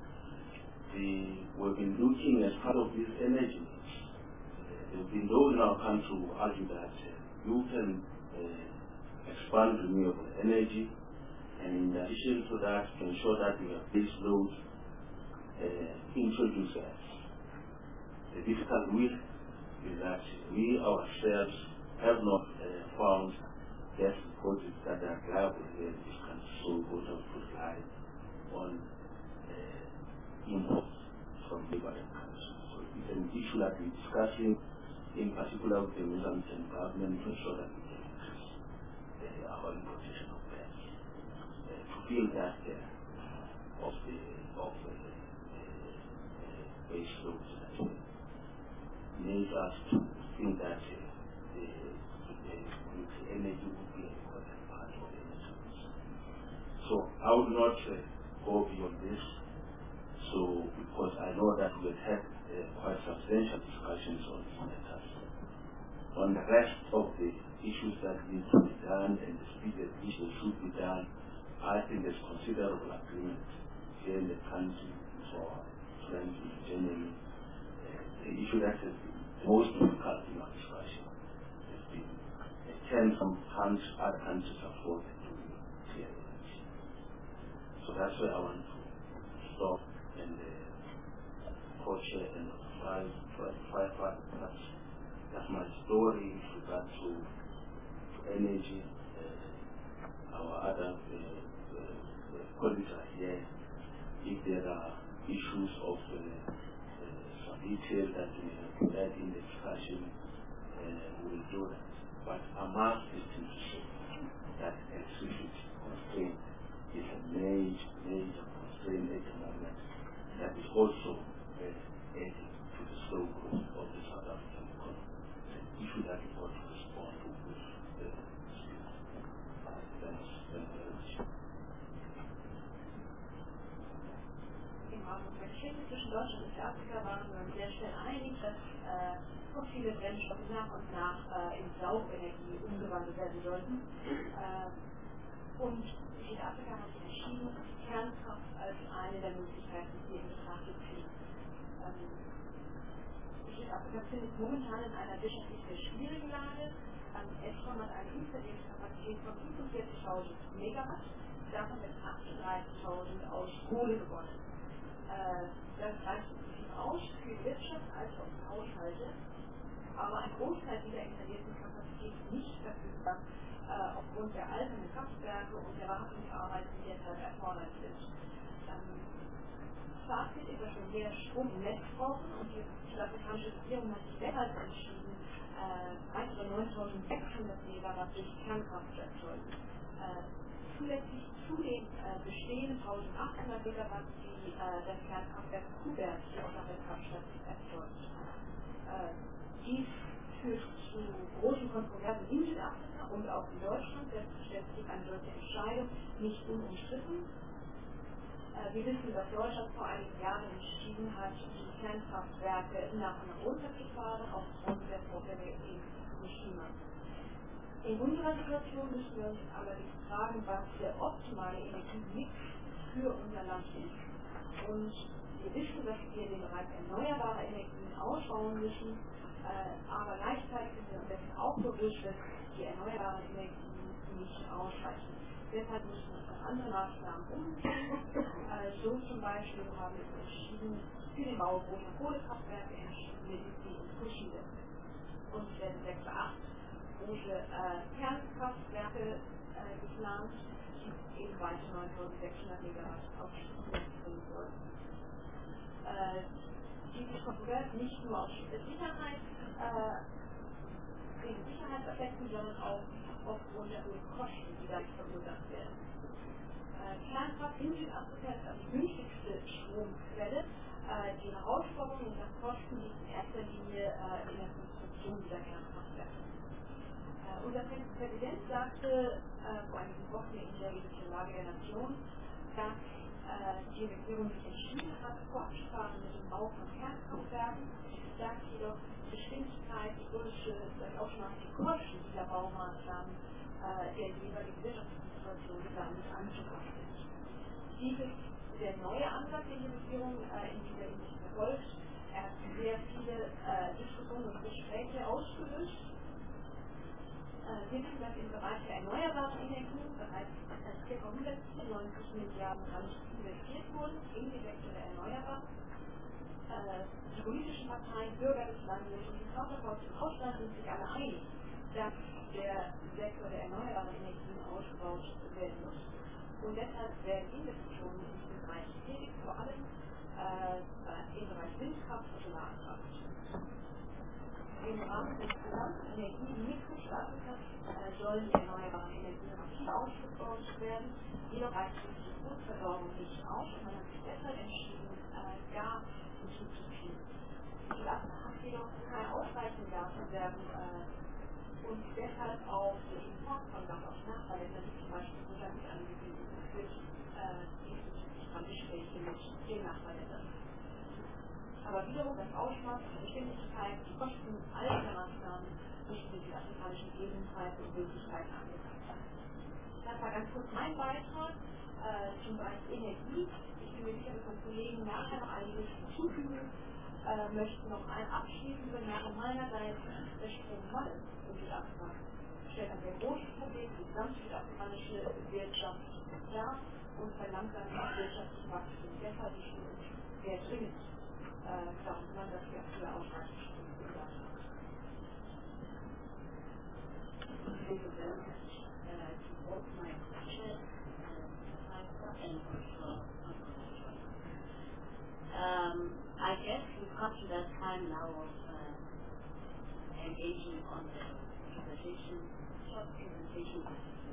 The, we've been looking as part of this energy mix. There have been those in our country who argue that uh, you can uh, expand renewable energy, and in addition to that, to ensure that we have base load uh, introducers. The difficult with is that we ourselves have not uh, found gas projects that are reliable here in this country, so we don't rely on uh, imports from neighboring countries. So it's an issue that we're discussing, in particular with the Mozambican government, to ensure that we can increase uh, our importation of gas uh, to fill that gap of the of the uh, uh, base loads that uh, needs us to think that uh, the, the, the energy would be an important part of the energy. So I would not uh, go beyond this. So because I know that we have had uh, quite substantial discussions on these matters. On the rest of the issues that need to be done and the speed at which they should be done, I think there's considerable agreement here in the country for friends in Germany. Uh, the issue that has been most difficult in our discussion has been uh, can some countries, other countries afford to do clear energy. So that's where I want to stop and uh, co-chair and try to try that's that's my story with regard to, to energy. Uh, our other uh, uh, colleagues are here. If there are issues of uh, uh, some detail that we have to add in the discussion, uh, we will do that. But I must say that electricity constraint is a major, major constraint at the moment that is also uh, adding to the slow growth of the South African economy. It's an issue that we've got to respond to with uh, speed. Thanks. Thank you very much. Im Rahmen der Geschichte zwischen Deutschland und Afrika waren wir uns sehr schnell einig, dass äh, fossile Brennstoffe nach und nach äh, in Saugenergie umgewandelt werden sollten. Äh, und Südafrika hat sich entschieden, Kernkraft als eine der Möglichkeiten hier in Betracht zu ziehen. Ähm, Südafrika befindet sich momentan in einer wirtschaftlich sehr schwierigen Lage. Ähm, Eskom hat eine Installierungskapazität von fünfundvierzigtausend Megawatt. davon wird achtunddreißigtausend aus Kohle gewonnen. Äh, das reicht nicht viel aus für die Wirtschaft als auch die Haushalte, aber ein Großteil dieser installierten Kapazität ist nicht verfügbar äh, aufgrund der alternden Kraftwerke und der Wartungsarbeiten, die derzeit erforderlich sind. Ähm, Fazit ist, dass wir mehr Strom im Netz brauchen und die südafrikanische Regierung hat sich deshalb entschieden, äh, weitere neuntausendsechshundert Megawatt durch Kernkraft zu erzeugen. Äh, zusätzlich zu den äh, bestehenden eintausendachthundert Megawatt, die äh, das Kernkraftwerk Kuhberg hier außerhalb Kapstadt erzeugt. Äh, dies führt zu großen Kontroversen in Südafrika und auch in Deutschland. Selbstverständlich eine solche Entscheidung nicht unumstritten. Äh, wir wissen, dass Deutschland vor einigen Jahren entschieden hat, die Kernkraftwerke nach und nach runterzufahren aufgrund der Vorfälle in Fukushima. In unserer Situation müssen wir uns allerdings fragen, was der optimale Energiemix für unser Land ist. Und wir wissen, dass wir den Bereich erneuerbarer Energien ausbauen müssen, äh, aber gleichzeitig sind wir uns dessen auch bewusst, dass die erneuerbaren Energien nicht ausreichen. Deshalb müssen wir uns auf andere Maßnahmen umsetzen. Äh, so zum Beispiel haben wir uns entschieden für den Bau großer Kohlekraftwerke entschieden, mit wie in Kuschide. Und es werden sechs bis acht große äh, Kernkraftwerke äh, geplant, die eben weitere neuntausendsechshundert Megawatt auf Netz bringen sollen. Äh, diese Kontroverse nicht nur aus Sicherheit, äh, wegen Sicherheitsaspekten, sondern auch aufgrund der hohen Kosten, die dadurch verursacht werden. Äh, Kernkraft in Südafrika ist also die günstigste Stromquelle. Äh, die Herausforderung und das Kosten liegt in erster Linie äh, in der Konstruktion dieser Kernkraftwerke. Uh, unser Präsident sagte uh, vor einigen Wochen in der politischen Lage der Nation, dass uh, die Regierung sich entschieden hat, fortzufahren mit dem Bau von Kernkraftwerken, dass jedoch die Geschwindigkeit, die Größe, das Ausmaß, die Kosten dieser Baumaßnahmen uh, der jeweiligen wirtschaftlichen Situation damit anzupassen sind. Dies ist der neue Ansatz, den die Regierung uh, in dieser Hinsicht verfolgt. Er hat sehr viele uh, Diskussionen und Gespräche ausgelöst. Wir wissen, dass im Bereich der erneuerbaren Energien bereits ca. hundertsiebenundneunzig Milliarden Rand investiert wurden in den Sektor der Erneuerbaren. Die politischen Parteien, Bürger des Landes und die Counterparts im Ausland sind sich alle einig, dass der Sektor der erneuerbaren Energien ausgebaut werden muss. Und deshalb werden Investitionen in diesem Bereich tätig, vor allem äh, im Bereich Windkraft und Solarkraft. Im Rahmen des gesamten Energiemixes Südafrikas äh, sollen die erneuerbaren Energien massiv ausgebaut werden. Jedoch reicht die Grundversorgung nicht aus und man hat sich deshalb entschieden, äh, Gas hinzuzuziehen. Südafrika hat jedoch keine ausreichenden Gasreserven äh, und deshalb auch den Import von Gas aus Nachbarländern, wie zum Beispiel Mosambik angewiesen, führt äh, diesbezüglich an Gespräche mit den Nachbarländern. Aber wiederum das Ausmaß, die Geschwindigkeit, die Kosten all dieser Maßnahmen müssen die südafrikanischen Gegebenheiten und Möglichkeiten angepasst sein. Das war ganz kurz mein Beitrag äh, zum Bereich Energie. Ich bin mir sicher, dass meine Kollegen nachher noch einiges hinzufügen äh, möchten. Noch eine abschließende Bemerkung meinerseits: Der Strommangel in Südafrika stellt ein sehr großes Problem für die gesamte südafrikanische Wirtschaft dar und verlangsamt das wirtschaftliche Wachstum. Deshalb ist es sehr dringend. Uh, darum man das hier früher ausreichend gesagt hat. Thank you very much. Uh, to both my question and also um, I guess we've come to that time now of uh, engaging on the presentation, short presentation.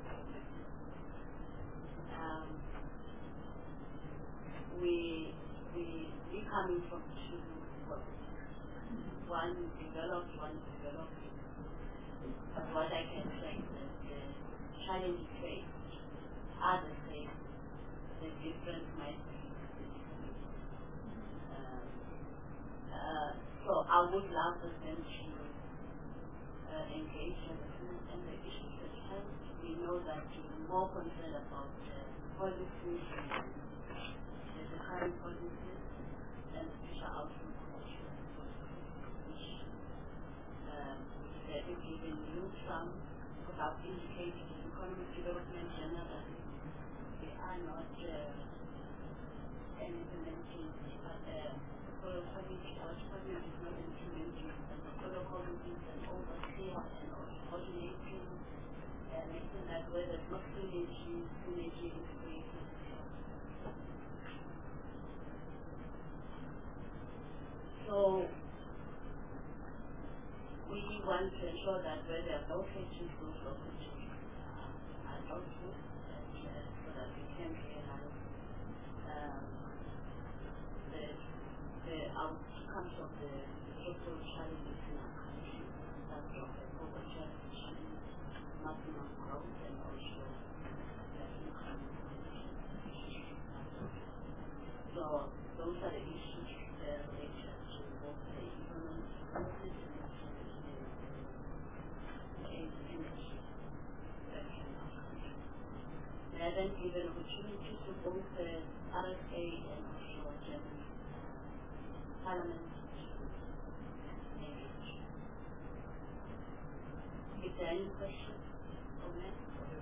Um, we we we coming from two worlds. One developed, one developing. But what I can say is that the challenges faced are the same. The difference might be the difference. Um, uh, so I would love us then to uh, engage in the, in the issues at hand. We know that you're more concerned about the policies and the current policies and the future outlook, which um, they've given you some, because I've indicated the economic development generally, the are not uh, implementing, but uh, the Polo Committee, our department is not implementing the Polo Committees and overseeing and coordinating, uh, making that where there's not synergy, synergy integration. So we want to ensure that where there are locations, those locations are helpful, and uh, so that we can realize um, the, the outcomes of the social challenges in our country, that of the poverty, maximum growth, and also the income. So those are the issues that relate to both the economic development and and then give an opportunity to both the R S A and also German Parliament to engage. Is there any questions or comments?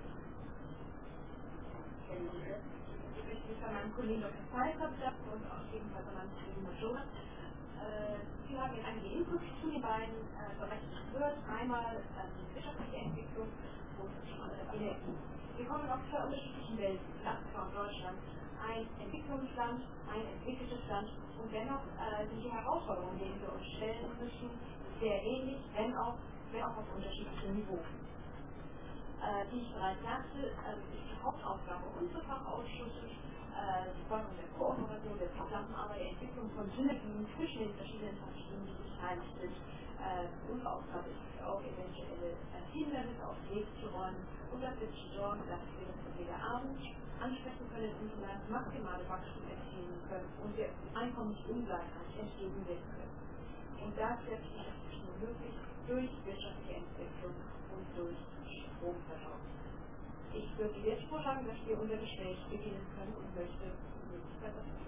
Can you do that? Ich möchte mich bei meinem Kollegen Doktor Pfeiffer bedanken und auch ebenfalls bei meinem Kollegen Major. Sie haben in einige Inputs zu den beiden äh, Bereichen gehört. Einmal ähm, die wirtschaftliche Entwicklung und äh, Energie. Wir kommen aus zwei unterschiedlichen Welten, Afrika und Deutschland. Ein Entwicklungsland, ein entwickeltes Land und dennoch äh, sind die Herausforderungen, denen wir uns stellen müssen, sehr ähnlich, wenn auch, wenn auch auf unterschiedlichem Niveau. Äh, wie ich bereits sagte, äh, ist die Hauptaufgabe unseres Fachausschusses äh, die Förderung der Kooperation, der Zusammenarbeit, der Entwicklung von Synergien zwischen den verschiedenen Partien, die sich einig sind. Äh, unsere Aufgabe ist es auch, eventuelle äh, Hindernisse auf den Weg zu räumen und dafür zu sorgen, dass wir das Problem Armut ansprechen können und das maximale Wachstum erzielen können und der Einkommensungleichheit entgegenwirken können. Und das setzt sich natürlich nur möglich durch wirtschaftliche Entwicklung und durch Stromversorgung. Ich würde jetzt vorschlagen, dass wir unser Gespräch beginnen können und möchte die Möglichkeit dafür.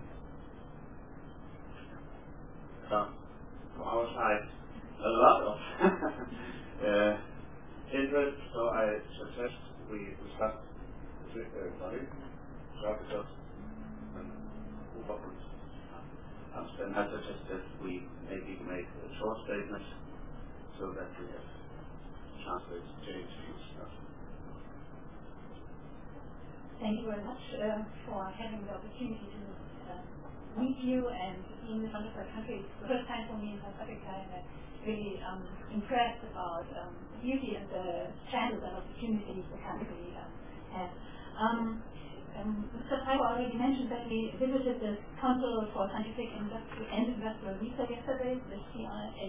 So, from our side, a lot of uh, interest, so I suggest we, we start with uh, sorry, start with us and move up with us. Then I suggest that we maybe make a short statement so that we have a chance to exchange stuff. Thank you very much uh, for having the opportunity to uh, meet you and be in this wonderful country. It's the first time for me in South Africa, and I'm really um, impressed about um, the beauty and the chances and opportunities the country um, has. Um, um, Mister Pfeiffer already mentioned that we visited the Council for Scientific Industry and Industrial Research yesterday, the C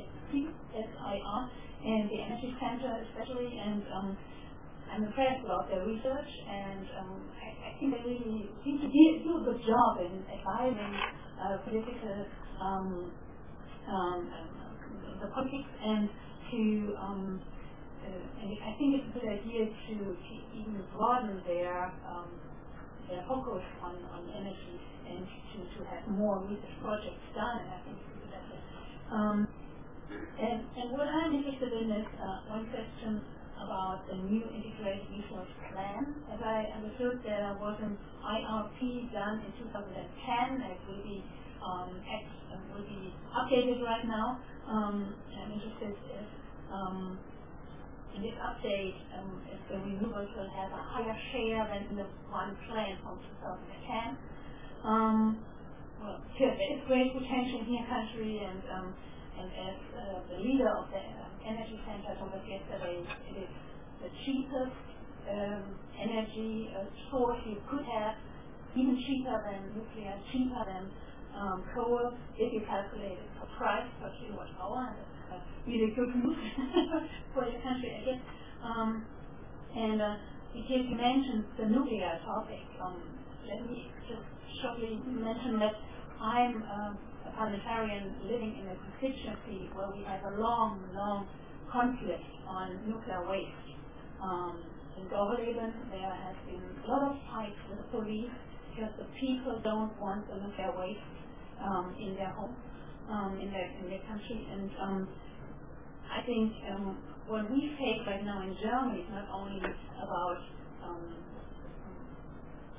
S I R, and the Energy Center especially, and um, I'm impressed about their research, and um, I, I think they really seem to do, do a good job in advising uh, political um, um, the politics, and to um, uh, and I think it's a good idea to, to even broaden their um, their focus on, on energy and to, to have more research projects done. And I think it's a good idea. Um, and, and what I'm interested in is uh, one question about the new integrated resource plan. As I understood, there was an I R P done in two thousand ten. It will be um, ex, uh, will be updated right now. Um, I'm interested if um, in this update, um, if the renewables will have a higher share than in the one plan from two thousand ten. Um, well, there is great potential in your country, and um, and as uh, the leader of the uh, Energy Center told us yesterday, it is the cheapest um, energy uh, source you could have, even cheaper than nuclear, cheaper than um, coal, if you calculate it for price per kilowatt hour. That's uh, really good news for your country, I guess. Um, and uh, because you mentioned the nuclear topic, um, let me just shortly mention that I'm uh, a parliamentarian living in a constituency where we have a long, long conflict on nuclear waste. Um, in Gorleben, there has been a lot of fights with the police because the people don't want the nuclear waste um, in their home, um, in their in their country. And um, I think um, what we face right now in Germany is not only about um,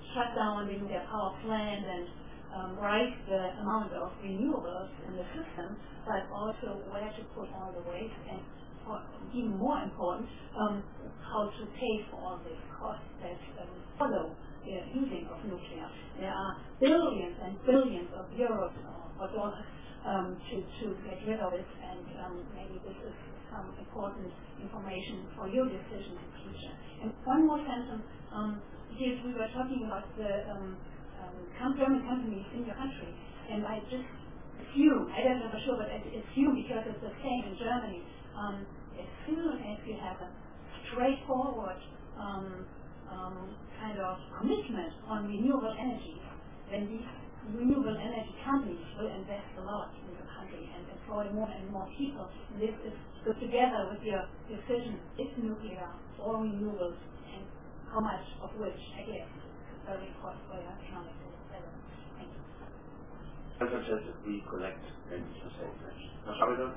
shut down the nuclear power plant and um, raise the amount of renewables in the system, but also where to put all the waste, and for, even more important, um, how to pay for all the costs that um, follow the using of nuclear. There are billions and billions of euros or, or dollars um, to, to get rid of it, and um, maybe this is some important information for your decision in the future. And one more sentence, um, here we were talking about the um, um, German companies in your country, and I just assume, I don't know for sure, but I assume because it's the same in Germany, um, as soon as you have a straightforward um, um, kind of commitment on renewable energy, then these renewable energy companies will invest a lot in the country and employ more and more people. And this is go together with your decision, is nuclear or renewables, and how much of which, I guess, is very important for your economic development. Thank you. I suggest that we collect and say that. Shall we do?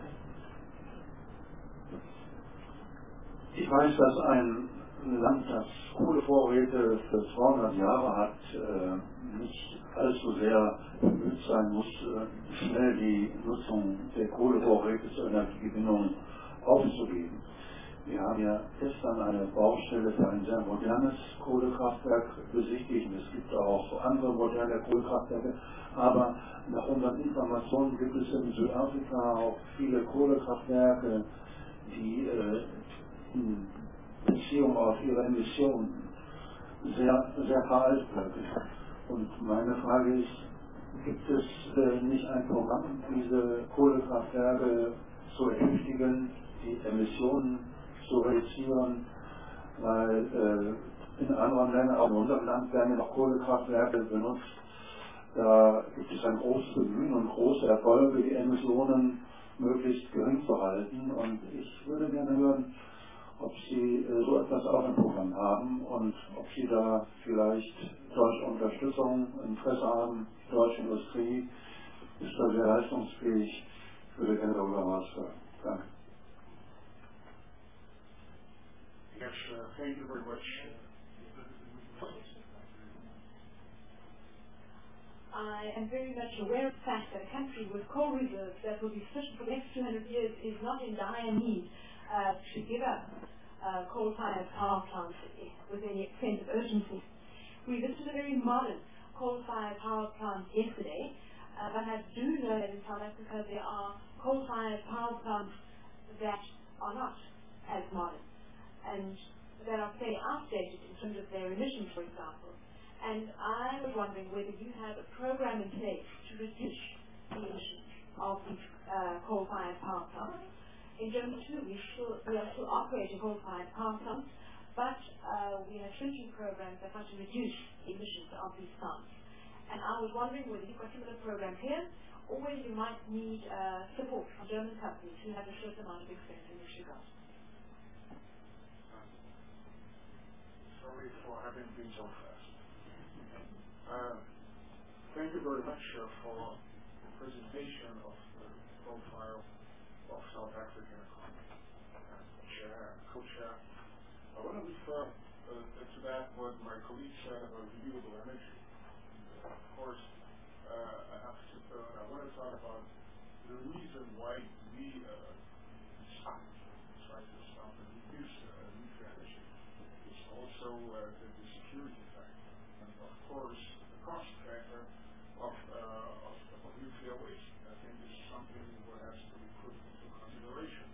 Ich weiß, dass ein Land, das Kohlevorräte für zweihundert Jahre hat, äh, nicht allzu sehr bemüht sein muss, äh, schnell die Nutzung der Kohlevorräte zur Energiegewinnung aufzugeben. Wir haben ja gestern eine Baustelle für ein sehr modernes Kohlekraftwerk besichtigt. Es gibt auch andere moderne Kohlekraftwerke, aber nach unseren Informationen gibt es in Südafrika auch viele Kohlekraftwerke, die äh, in Beziehung auf ihre Emissionen sehr, sehr veraltet sind. Und meine Frage ist, gibt es äh, nicht ein Programm, diese Kohlekraftwerke zu ertüchtigen, die Emissionen zu reduzieren, weil äh, in anderen Ländern, auch in unserem Land, werden ja noch Kohlekraftwerke benutzt. Da gibt es ein großes Bemühen und große Erfolge, die Emissionen möglichst gering zu halten. Und ich würde gerne hören, ob Sie äh, so etwas auch im Programm haben und ob Sie da vielleicht deutsche Unterstützung, Interesse haben. Die deutsche Industrie ist da sehr leistungsfähig. Ich würde gerne darüber was hören. Danke. Yes, uh, thank you very much. I am very much aware of the fact that a country with coal reserves that will be sufficient for the next two hundred years is not in dire need uh, to give up uh, coal-fired power plants with any sense of urgency. We visited a very modern coal-fired power plant yesterday, uh, but I do know that in South Africa there are coal-fired power plants that are not as modern and that are fairly outdated in terms of their emissions, for example. And I was wondering whether you have a program in place to reduce the emissions of these uh, coal-fired power plants. In Germany too, we, still, we are still operating coal-fired power plants, but uh, we have stringent programs that want to reduce the emissions of these plants. And I was wondering whether you've got similar programs here, or whether you might need uh, support from German companies who have a certain amount of experience in this regard. Sorry for having been so fast. Uh, thank you very much uh, for the presentation of the profile of South African economy. Uh, chair, co-chair. I want to refer uh, to that what my colleague said about renewable energy. Uh, of course, uh, I have to. Uh, I want to talk about the reason why we uh, stop, try to stop and reduce uh, nuclear energy. It's also uh, the, the security factor, and of course. Cost factor of, uh, of, of nuclear waste. I think this is something that has to be put into consideration.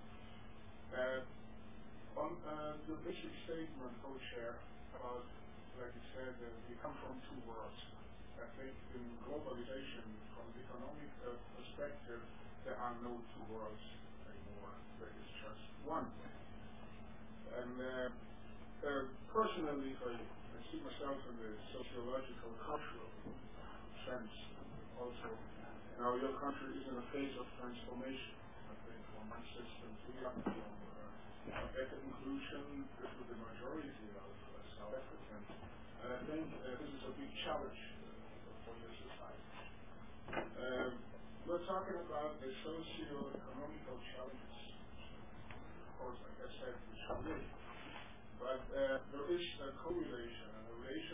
Uh, on uh, the basic statement, co-chair, about, like you said, uh, we come from two worlds. I think in globalization, from the economic uh, perspective, there are no two worlds anymore. There is just one. And uh, uh, personally, if I I see myself in the sociological, cultural sense also. Now your country is in a phase of transformation, I think, from one system to the other, from uh, better inclusion with the majority of uh, South Africans. And I think uh, this is a big challenge uh, for your society. Um, we're talking about the socio-economical challenges. Of course, like I said, which are big. But uh, there is a correlation and a relation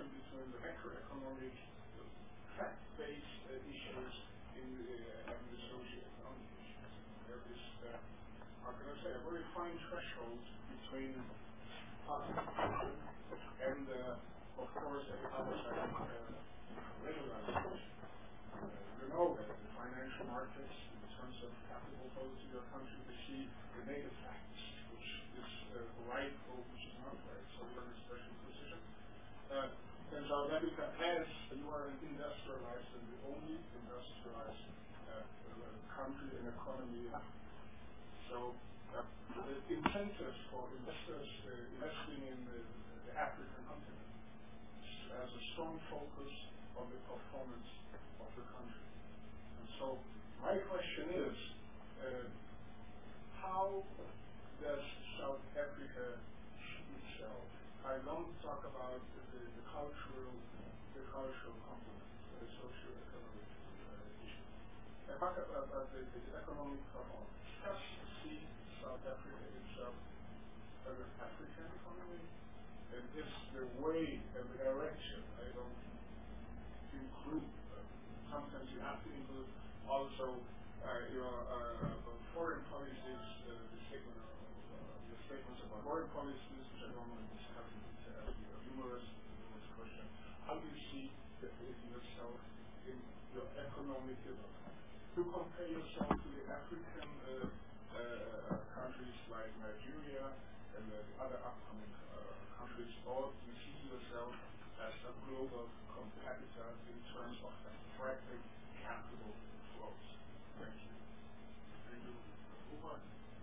distinction between the macroeconomic, fact-based uh, issues in the, uh, and the socio-economic issues. There is, uh, how can I say, a very fine threshold between participation and, uh, of course, at the other side, uh, regularization. Uh, you know that the financial markets, in terms of capital policy of country, we see the negative facts, which is uh, right or which is not right. So we're in a special position. Uh, and South Africa, as you are an industrialized and the only industrialized uh, country and economy, so uh, the incentives for investors uh, investing in the, the African continent has a strong focus on the performance of the country. And so my question is, uh, how does South Africa see itself? I don't talk about the, the, the cultural, the cultural component, the socio-economic uh, issue. I talk about, about the, the economic performance. Does see South Africa itself as an African economy? And is the way and the direction, I don't include, uh, sometimes you have to include also uh, your uh, foreign policies, uh, the statement of, uh, the statements about foreign policies, which I don't want to discuss in detail, you know, numerous, numerous questions. How do you see the, yourself in your economic development? You compare yourself to the African uh, uh, countries like Nigeria and uh, the other upcoming uh, countries, or do you see yourself as a global competitor in terms of attracting capital flows? Thank you. Thank you. Over.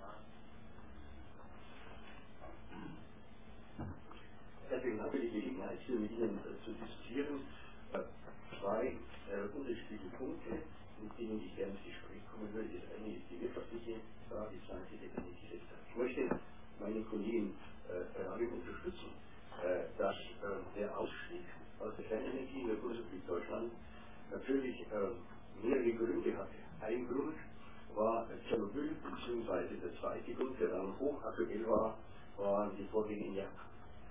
Deswegen habe ich die Gelegenheit, hier mit Ihnen äh, zu diskutieren. Äh, zwei äh, unterschiedliche Punkte, mit denen ich gerne ins Gespräch kommen würde. Das eine ist die wirtschaftliche Frage, das zweite der Energiesektor. Ich möchte meine Kollegen äh, darin unterstützen, äh, dass äh, der Ausstieg aus der Kernenergie in der Bundesrepublik Deutschland natürlich äh, mehrere Gründe hatte. Ein Grund war Tschernobyl, beziehungsweise der zweite Grund, der dann hochaktuell war, waren die Vorgänge in Japan.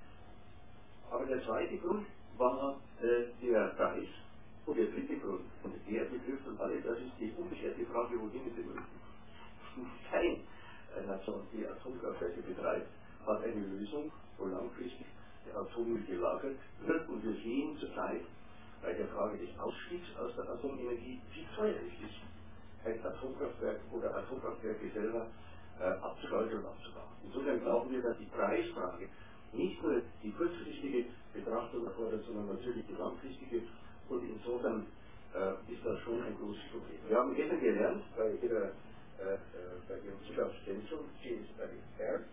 Aber der zweite Grund war äh, der Preis. Und der dritte Grund, und der betrifft uns alle, das ist die umgekehrte Frage, wohin mit dem Öl. Kein äh, Nation, die Atomkraftwerke betreibt, hat eine Lösung, wo langfristig der Atommüll gelagert wird. Und wir sehen zurzeit bei der Frage des Ausstiegs aus der Atomenergie, wie teuer es ist, ein Atomkraftwerk oder Atomkraftwerke selber äh, abzuschalten und abzubauen. Insofern glauben wir, dass die Preisfrage nicht nur die kurzfristige Betrachtung erfordert, sondern natürlich die langfristige. Und insofern äh, ist das schon ein großes Problem. Wir haben gestern gelernt bei, ihrer, äh, äh, bei Ihrem Zuschauerszentrum, James Air,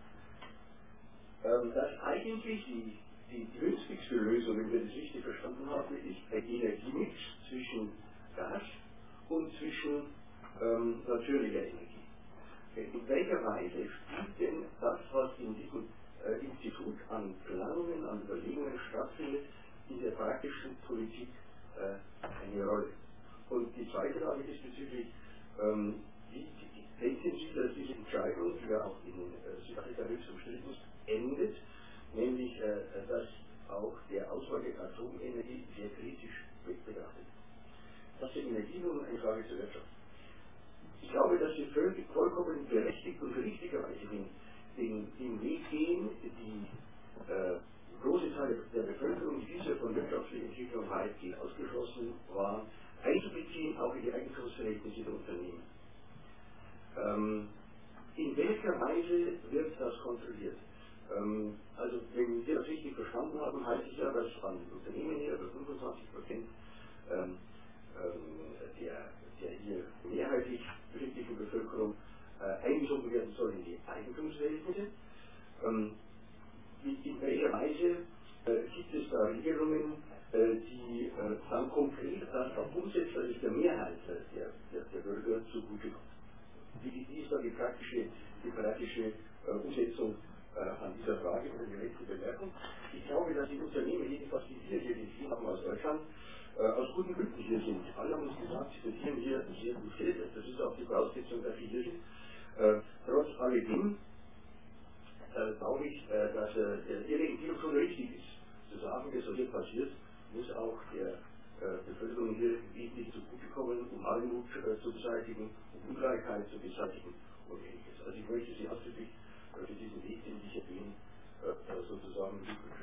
äh, dass eigentlich die, die günstigste Lösung, wenn wir das richtig verstanden haben, ist ein Energiemix zwischen Gas und zwischen ähm, natürlicher Energie. In welcher Weise spielt denn das, was in diesem äh, Institut an Planungen, an Überlegungen stattfindet, in der praktischen Politik äh, eine Rolle? Und die zweite Frage ist bezüglich, ähm, wie denken Sie, dass diese Entscheidung, die ja auch in äh, Südafrika höchst umstritten ist, endet, nämlich, äh, dass auch der Ausbau der Atomenergie sehr kritisch betrachtet. Das ist die Energie nun eine Frage zur Wirtschaft. Ich glaube, dass wir völlig, vollkommen berechtigt und richtigerweise den, den, den Weg gehen, die äh, große Teil der Bevölkerung, die bisher von wirtschaftlicher Entwicklung weitgehend ausgeschlossen waren, einzubeziehen, auch in die Eigentumsverhältnisse der Unternehmen. Ähm, in welcher Weise wird das kontrolliert? Ähm, also, wenn wir das richtig verstanden haben, heißt es ja, dass an Unternehmen hier über fünfundzwanzig Prozent ähm, Der, der hier mehrheitlich berichtlichen Bevölkerung äh, eingezogen werden soll in die Eigentumsverhältnisse. Ähm, in, in welcher Weise äh, gibt es da Regelungen, äh, die äh, dann konkret das auch umsetzerisch der Mehrheit der, der, der Bürger zugutekommt? Wie, wie ist da die praktische, die praktische äh, Umsetzung äh, an dieser Frage oder die letzte Bemerkung? Ich glaube, dass die Unternehmen, jedenfalls die wir hier in haben aus Deutschland, Äh, aus guten Gründen hier sind. Alle haben uns gesagt, sie verdienen hier sehr gut Geld. Das ist auch die Voraussetzung, dass sie hier sind. Äh, trotz alledem äh, glaube ich, äh, dass äh, Ihre Empfehlung schon richtig ist. Zu sagen, dass so hier passiert, muss auch der äh, Bevölkerung hier wirklich zugutekommen, um Armut äh, zu beseitigen, um Ungleichheit zu beseitigen und ähnliches. Also ich möchte Sie ausdrücklich äh, für diesen Weg, den ich erwähne, äh, sozusagen beglückwünschen.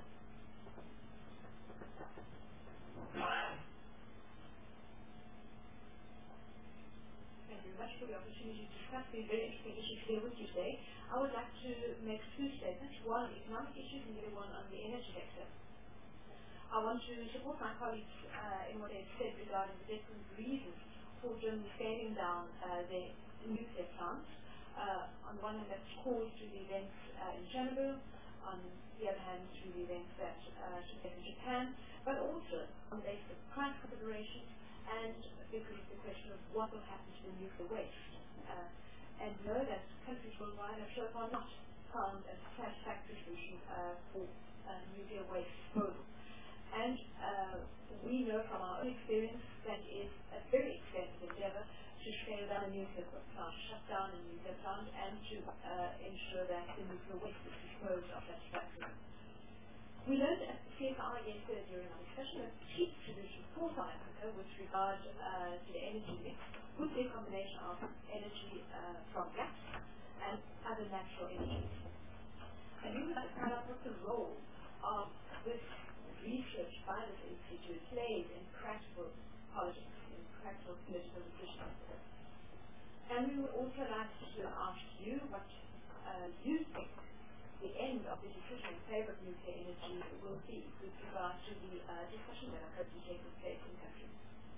Thank you very much for the opportunity to discuss these very interesting issues here with you today. I would like to make two statements, one on economic issues and the other one on the energy sector. I want to support my colleagues uh, in what they've said regarding the different reasons for Germany scaling down uh, their nuclear plants. Uh, on the one hand, that's caused through the events uh, in Chernobyl, on the other hand, through the events that uh, took place in Japan, but also on the basis of price considerations and because of the question of what will happen to the nuclear waste. Uh, and know that countries worldwide have so far not found a satisfactory solution uh, for uh, nuclear waste disposal. And uh, we know from our own experience that it is a very expensive endeavor to scale down a nuclear plant, shut down a nuclear plant, and to uh, ensure that the nuclear waste is disposed of satisfactorily. We learned at the C S R yesterday during our discussion that the cheap solution for South Africa with regard uh, to the energy mix would be a combination of energy uh, from gas and other natural energies. And we would like to find out what the role of this research by this institute plays in practical politics, in practical political decisions. And we would also like to ask you what uh, you think the end of the decision in favor of nuclear energy will be with regard to the uh, discussion that are currently taking place in the country.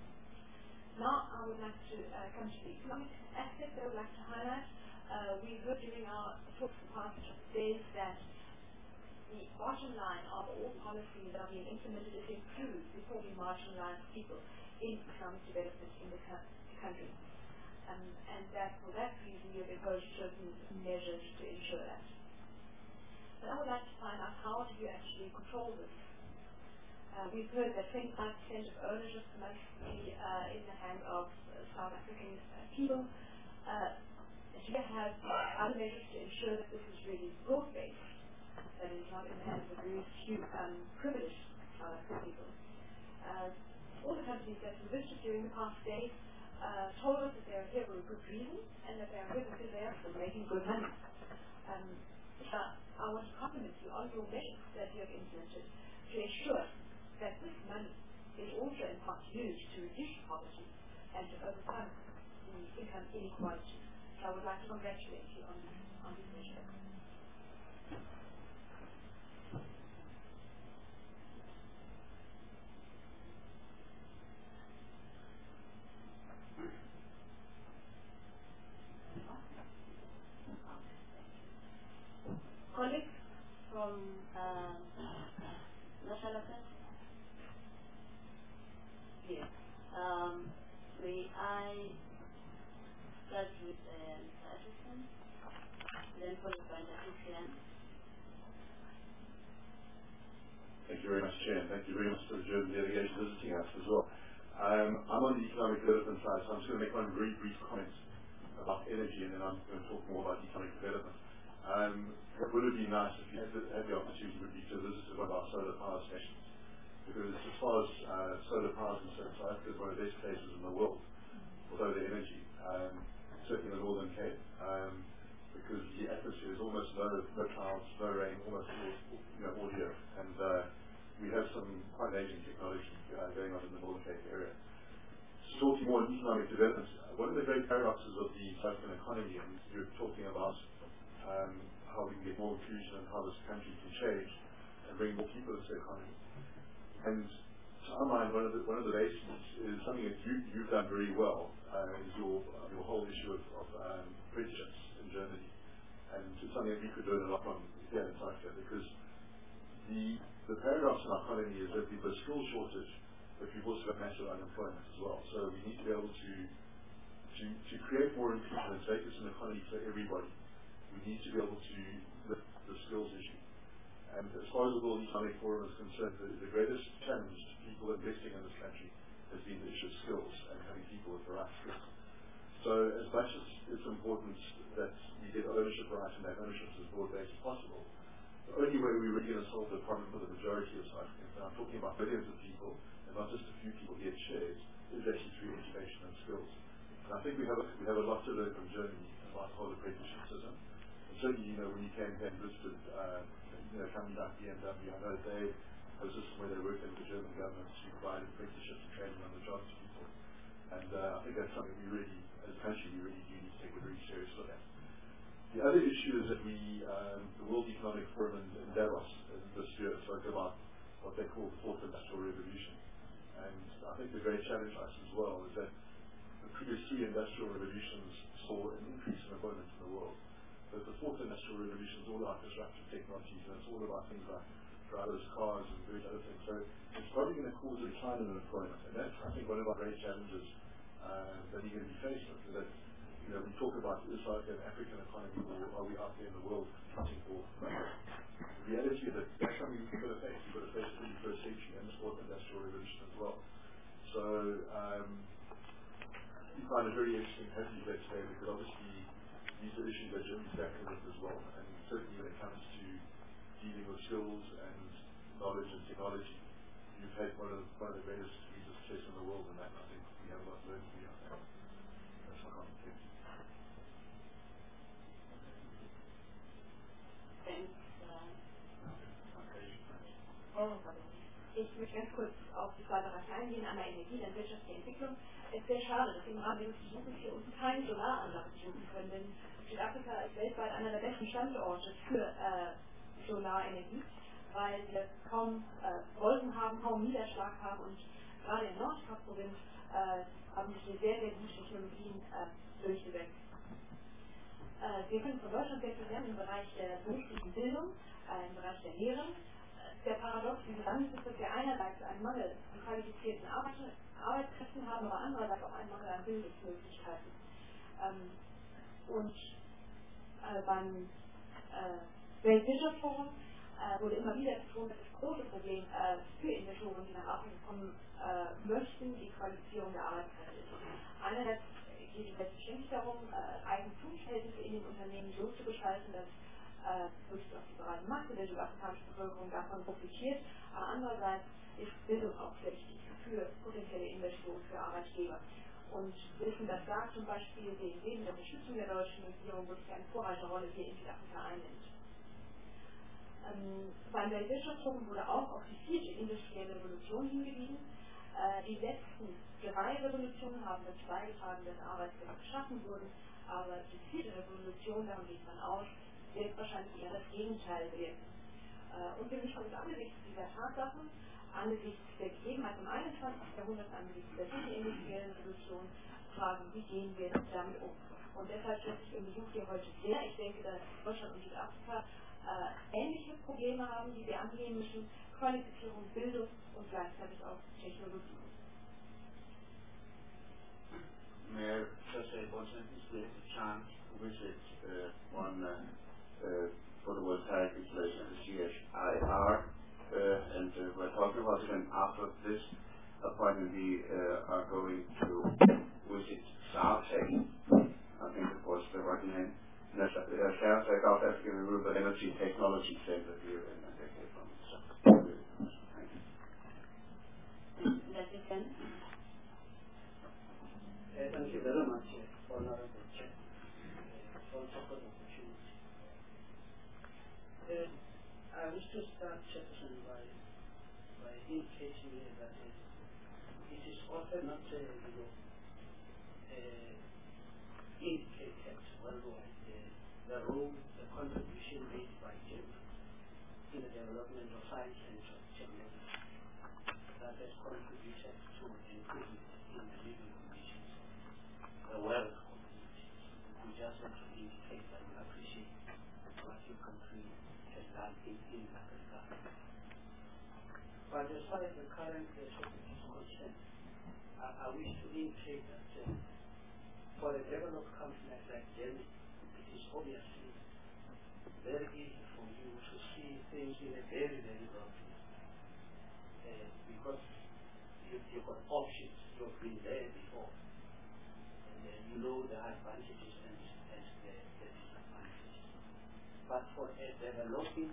Now I would like to uh, come to the economic aspect that I would like to highlight. Uh, we heard during our talks the past days that the bottom line of all policies that are being implemented is to improve before we marginalize people in economic development in the, co- the country. Um, and that for that reason we have imposed certain measures to ensure that. But I would like to find out how do you actually control this? Uh, we've heard that twenty-five percent of ownership must be uh, in the hand of uh, South African uh, people. Uh, do you have other measures to ensure that this is really broad-based, that it's not in the hands of very few um, privileged South African people? Uh, all the companies that we visited during the past days uh, told us that they are here for a good reason and that they are here because they are still making good money. Um, so I want to compliment you on your measures that you have implemented to ensure that this money is also in part used to reduce poverty and to overcome the income inequality. So I would like to congratulate you on, on this measure. Colleagues from uh, National Assembly? Yes. Um, may I start with uh, Mister Atchison, then followed by Mister Christian? Thank you very much, Chair, and thank you very much to the German delegation visiting us as well. Um, I'm on the economic development side, so I'm just going to make one very brief comment about energy, and then I'm going to talk more about economic development. Um, it would have been nice if you had the, had the opportunity would be to visit one of our solar power stations, because as far as uh, solar power is concerned, South Africa is one of the best places in the world for solar energy, um, certainly in the Northern Cape, um, because the atmosphere is almost no, no clouds, no rain, almost all, you know, all year, and uh, we have some quite amazing technology uh, going on in the Northern Cape area. So talking more on economic development, one of the great paradoxes of the South African economy, and you're talking about Um, how we can get more inclusion and how this country can change and bring more people into the economy. And to our mind, one of the, one of the bases is something that you, you've done very well, uh, is your, uh, your whole issue of, of um, apprenticeships in Germany. And it's something that we could learn a lot from here in South Africa, because the, the paradox in our economy is that we've got a skill shortage, but we've also got massive unemployment as well. So we need to be able to, to, to create more inclusion and make this an economy for everybody. We need to be able to lift the skills issue. And as far as the World Economic Forum is concerned, the, the greatest challenge to people investing in this country has been the issue of skills and having people with the right skills. So as much as it's important that we get ownership rights and that ownership is as broad-based as possible, the only way we're really going to solve the problem for the majority of South Africans, and I'm talking about millions of people, and not just a few people get shares, is actually through education and skills. And I think we have a, we have a lot to learn from Germany about the whole apprenticeship system. And certainly, you know, when you came here and visited, uh, you know, companies like B M W, I know they have a system where they work with the German government to provide apprenticeships and training on the job to people. And uh, I think that's something we really, as a country, we really do need to take a very serious look at. The other issue is that we, um, the World Economic Forum in, in Davos uh, this year spoke about what they call the fourth industrial revolution. And I think the great challenge for us as well is that the previous three industrial revolutions saw an increase in employment in the world. But the fourth industrial revolution is all about disruptive technologies, and it's all about things like driverless cars and various other things. So it's probably going to cause a decline in employment. And that's, I think, one of our great challenges uh, that we're going to be faced with. Is that, you know, we talk about is like an African economy, or are we out there in the world competing for money? The reality is that that's something we've got to face. We've got to face the twenty-first century and the fourth industrial revolution as well. So um, we find it very interesting having you here today, because obviously these are issues that Germany's grappling with as well. And certainly when it comes to dealing with skills and knowledge and technology, you've had one of the, one of the greatest degrees of success in the world, and that I think we have a lot to learn from you on that. That's my comment. Thank you. Thanks. Ich möchte ganz kurz auf die zwei Bereiche eingehen, einmal Energie, dann Wirtschaft, die Entwicklung. Es ist sehr schade, dass wir im Rahmen dieses Besuches hier unten keine Solaranlage besuchen können, denn Südafrika ist weltweit einer der besten Standorte für äh, Solarenergie, weil wir kaum äh, Wolken haben, kaum Niederschlag haben, und gerade in Nordkap-Provinz äh, haben sich hier sehr, sehr gute Technologien äh, durchgesetzt. Äh, wir können von Deutschland sehr viel lernen im Bereich der beruflichen Bildung, äh, im Bereich der Lehre. Der Paradox dieses Landes ist, dass wir einerseits einen Mangel an qualifizierten Arbeit, Arbeitskräften haben, aber andererseits auch einen Mangel an Bildungsmöglichkeiten. Ähm, und äh, beim äh, Weltwirtschaftsforum äh, wurde immer wieder betont, dass das große Problem äh, für Investoren, die nach Afrika kommen äh, möchten, die Qualifizierung der Arbeitskräfte ist. Einerseits geht es letztendlich darum, äh, Eigentumsverhältnisse in den Unternehmen so zu gestalten, dass äh, wirklich auch die breite Masse der südafrikanischen Bevölkerung davon profitiert. Aber andererseits ist Bildung auch sehr wichtig für potenzielle Investoren, für Arbeitgeber. Und wir wissen, dass da zum Beispiel die Idee der Unterstützung der deutschen Regierung wirklich eine Vorreiterrolle hier in Südafrika einnimmt. Ähm, beim Weltwirtschaftsforum wurde auch auf die vierte industrielle Revolution hingewiesen. Äh, die letzten drei Revolutionen haben dazu beigetragen, dass Arbeitsplätze geschaffen wurden, aber die vierte Revolution, davon geht man aus, wird wahrscheinlich eher das Gegenteil werden. Äh, und wir müssen uns angesichts dieser Tatsachen, angesichts der Gegebenheiten im einundzwanzigsten Jahrhundert, angesichts der vierten industriellen Revolution fragen, wie gehen wir damit um. Und deshalb schätze ich den Besuch hier heute sehr. Ich denke, dass Deutschland und Südafrika äh, ähnliche Probleme haben, die wir angehen müssen: Qualifizierung, Bildung und gleichzeitig auch Technologie. May I just say one sentence? We had a chance to visit uh, one uh, uh, photovoltaic installation at the C H I R, uh, and uh, we're talking about it, and after this appointment we uh, are going to visit SARTEC. I think it was the right name. And that's uh, SARTEC, South African Renewable Energy Technology Center here in uh, Cape Town. Thank you. That's it then. Uh, thank you very much, uh, Honorable Chair, uh, for the opportunity. Uh, I wish to start, Chairperson, by, by indicating here that uh, it is often not uh, you know, uh, indicated worldwide uh, the role, the contribution made by Germany in the development of science and technology that has contributed to improvement in the living conditions of the world community. We just want to indicate that we appreciate what your country has done in, in that regard. But as far as the current uh, topic is concerned, I, I wish to indicate that uh, for a developed country like, like Germany, it is obviously very easy for you to see things in a very, very broad view. Uh, because you, you've got options, you've been there before, and uh, you know the advantages and, and the, the disadvantages. But for a developing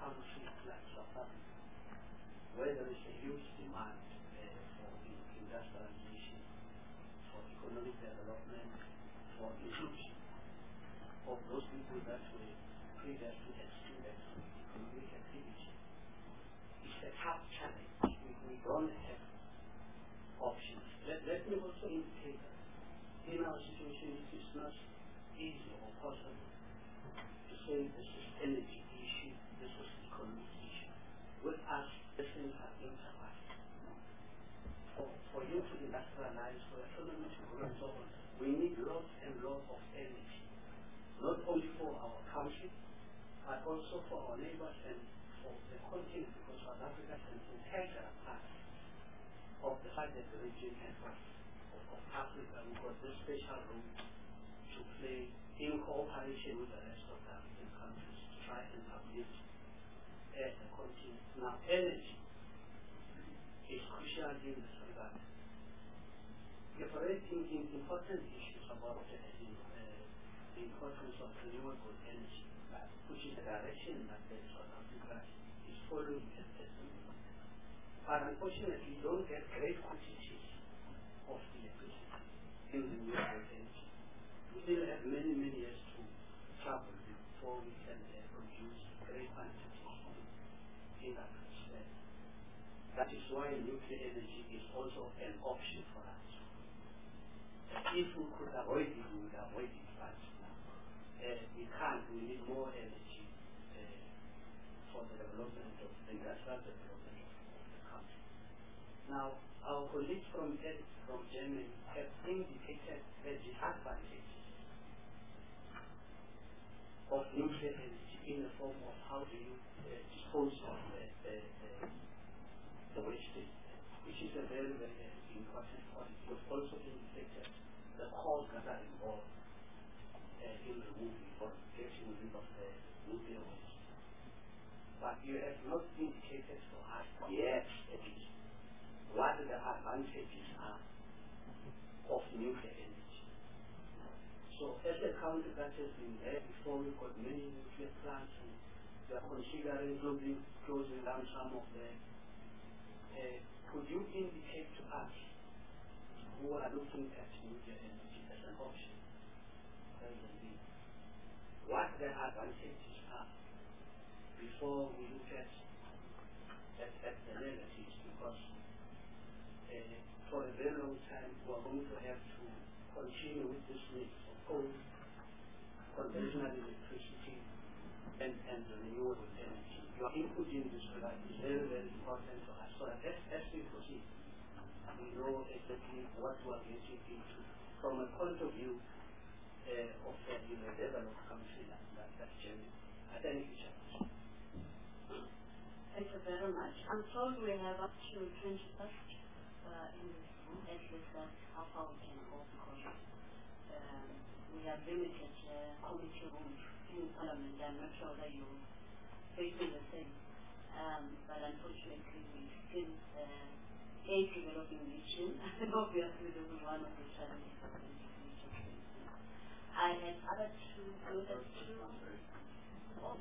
country like South Africa, where there is a huge demand uh, for industrialization, for economic development, for inclusion of those people that were previously excluded from economic activity. It's a tough challenge. We, we don't have options. Let, let me also indicate that in our situation it is not easy or possible to say this is energy issue, this is economic issue. With us, the things are intertwined. For, for you to industrialize, for economy to grow and so on, we need lots and lots of energy, not only for our country, but also for our neighbors and for the continent, because South Africa is an integral part of the fact that the region and of, of, of Africa, we've got this special role to play in cooperation with the rest of the African countries to try and uplift uh, the continent. Now, energy is crucial in this regard. We have already in important issues about uh, the, uh, the importance of renewable energy, uh, which is the direction that the South Africa is following at the moment. But unfortunately, you don't get great quantities of the electricity in renewable energy. We still have many, many years to travel before we can uh, produce great quantities in that respect. That is why nuclear energy is also an option for us. If we could avoid it, we would avoid it, but uh, we can't. We need more energy uh, for the development of the industrial development of the country. Now, our colleagues from from Germany have indicated the disadvantages of nuclear energy in the form of how do you uh, dispose of the, the, the, the waste, which is a very, very important point. You've also indicated the costs that are involved uh, in removing or getting rid of the nuclear waste. But you have not indicated for us yet, at least, what the advantages are of nuclear energy. So as a country that has been there before, we've got many nuclear plants and we are considering closing, closing down some of them. Uh, could you indicate to us who are looking at nuclear energy as an option presently what the advantages are before we look at, at, at the negatives? Because uh, for a very long time we are going to have to continue with this mix of coal, conventional electricity, and, and renewable energy. Your input in this regard is very, very important for us. So as, as we proceed, we know exactly what we are getting into from a point of view uh, of uh, you know, developed country like that, that's Germany. I thank you, Chairman. Thank you very much. I'm told we have up to twenty past uh, in this room, at least that's how far we can go because um, we have limited uh, committee rooms in Parliament. I'm not sure that you're facing the same. Um, but unfortunately, we still uh, a developing region, and obviously this is one of the challenges of the region. I had other two, those are two. Oh,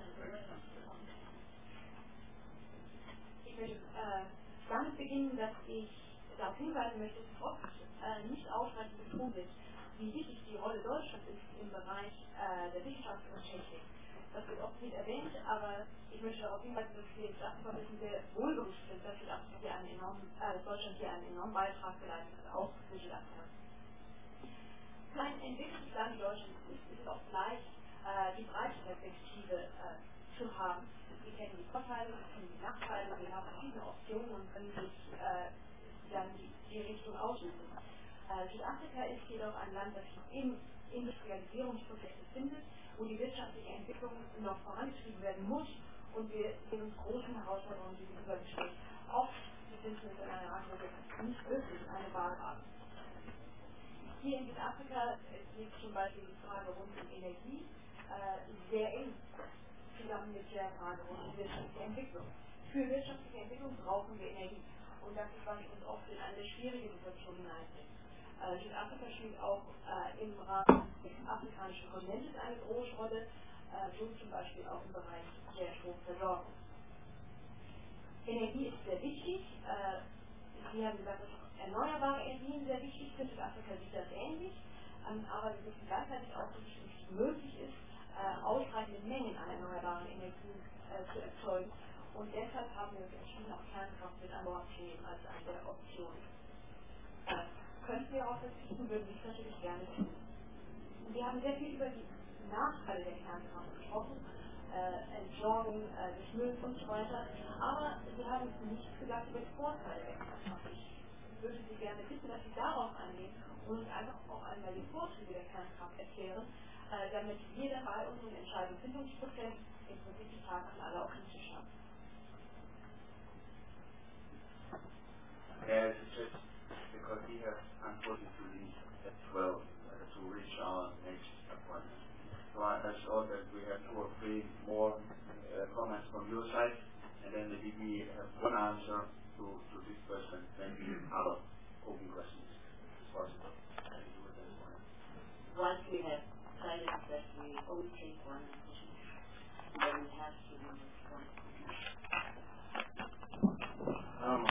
Ich möchte äh, damit beginnen, dass ich darauf hinweisen möchte, dass oft äh, nicht ausreichend betont wird, wie wichtig die Rolle Deutschlands ist im Bereich äh, der Wissenschaft und Technik. Das wird oft nicht erwähnt, aber ich möchte darauf hinweisen, dass wir davon sehr wohlbewusst sind, dass Südafrika hier einen enormen, äh, Deutschland hier einen enormen Beitrag geleistet hat, auch für Südafrika. Für ein entwickeltes Land wie Deutschland ist es auch leicht, äh, die breite Perspektive äh, zu haben. Wir kennen die Vorteile, wir kennen die Nachteile, wir haben verschiedene Optionen und können sich äh, dann die, die Richtung aussuchen. Äh, Südafrika ist jedoch ein Land, das sich im Industrialisierungsprozess befindet, wo die wirtschaftliche Entwicklung noch vorangetrieben werden muss und wir sehen uns großen Herausforderungen gegenübergestellt. Oft befinden wir uns in einer Lage, wo wir nicht wirklich eine Wahl haben. Hier in Südafrika liegt zum Beispiel die Frage rund um Energie äh, sehr eng zusammen mit der Frage rund um wirtschaftliche Entwicklung. Für wirtschaftliche Entwicklung brauchen wir Energie und das ist, was uns oft in eine schwierige Situation hineinbringt. Äh, Südafrika spielt auch äh, im Rahmen des afrikanischen Kontinents eine große Rolle, äh, so zum Beispiel auch im Bereich der Stromversorgung. Energie ist sehr wichtig. Äh, Sie haben gesagt, dass erneuerbare Energien sehr wichtig sind. Südafrika sieht das ähnlich. Ähm, aber wir wissen gleichzeitig auch, dass es nicht möglich ist, äh, ausreichende Mengen an erneuerbaren Energien äh, zu erzeugen. Und deshalb haben wir uns entschieden, auch Kernkraft mit an Bord zu nehmen als eine der Optionen. Äh, könnten wir darauf verzichten, würden wir es natürlich gerne tun. Und wir haben sehr viel über die Nachteile der Kernkraft gesprochen, äh, Entsorgung äh, des Mülls und so weiter. Aber Sie haben nichts gesagt über die Vorteile der Kernkraft. Ich würde Sie gerne bitten, dass Sie darauf eingehen und uns einfach auch einmal die Vorzüge der Kernkraft erklären, äh, damit jeder bei unseren Entscheidungsfindungsprozess im Prinzip die Fragen an alle auf den Tisch haben. Yes, it's just because we have unfortunately to leave at twelve uh, to reach our next appointment. So I, I thought that we have two or three more uh, comments from your side, and then maybe we have one answer to, to this question, then we have other open questions. It's possible. Can you do it this way? Once we have decided that we only take one question, then we have to do this one. Um,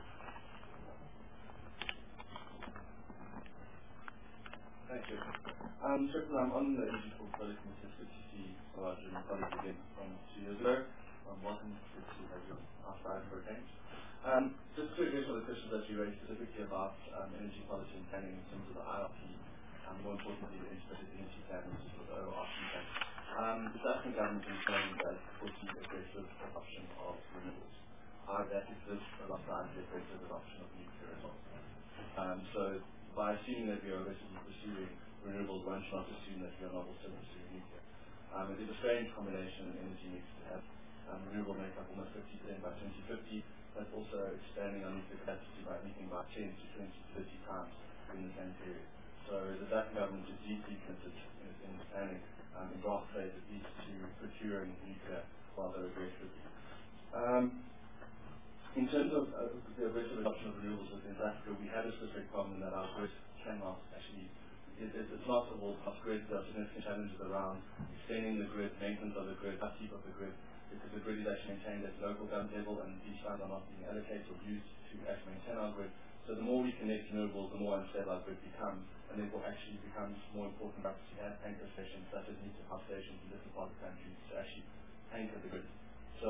Thank you. Um, so I'm on the energy portfolio since fifty large and colleagues again from two years ago. I'm welcome to have you outside for a change. Um, just to address one of the questions that you raised specifically about um, energy policy and planning in terms of the I R P, and more importantly the integrated energy plan, which is sort of the overarching plan. Um, the South African government is saying that it foresees aggressive adoption of renewables. However, that exists alongside the aggressive adoption of nuclear as well. Um, so by assuming that we are aggressively pursuing renewables, one should not assume that we are not also pursuing nuclear. Um, it is a strange combination in energy mix to have um, renewable make up almost fifty percent by twenty fifty, but also expanding our nuclear capacity by anything by ten to twenty to thirty times in the same period. So the South African government is deeply committed in, in planning, um, in draft phase at least, to procuring nuclear rather aggressively. Um, In terms of uh, the aggressive adoption of renewables within South Africa, we have a specific problem that our grid cannot actually, it, it, it's not a world-class grid. There are significant challenges around extending the grid, maintenance of the grid, upkeep of the grid, because the grid is actually maintained at local government level and these funds are not being allocated or used to actually maintain our grid. So the more we connect renewables, the more unstable our grid becomes, and therefore actually becomes more important for us to have anchor stations such as nuclear power stations in different parts of the country to actually anchor the grid. So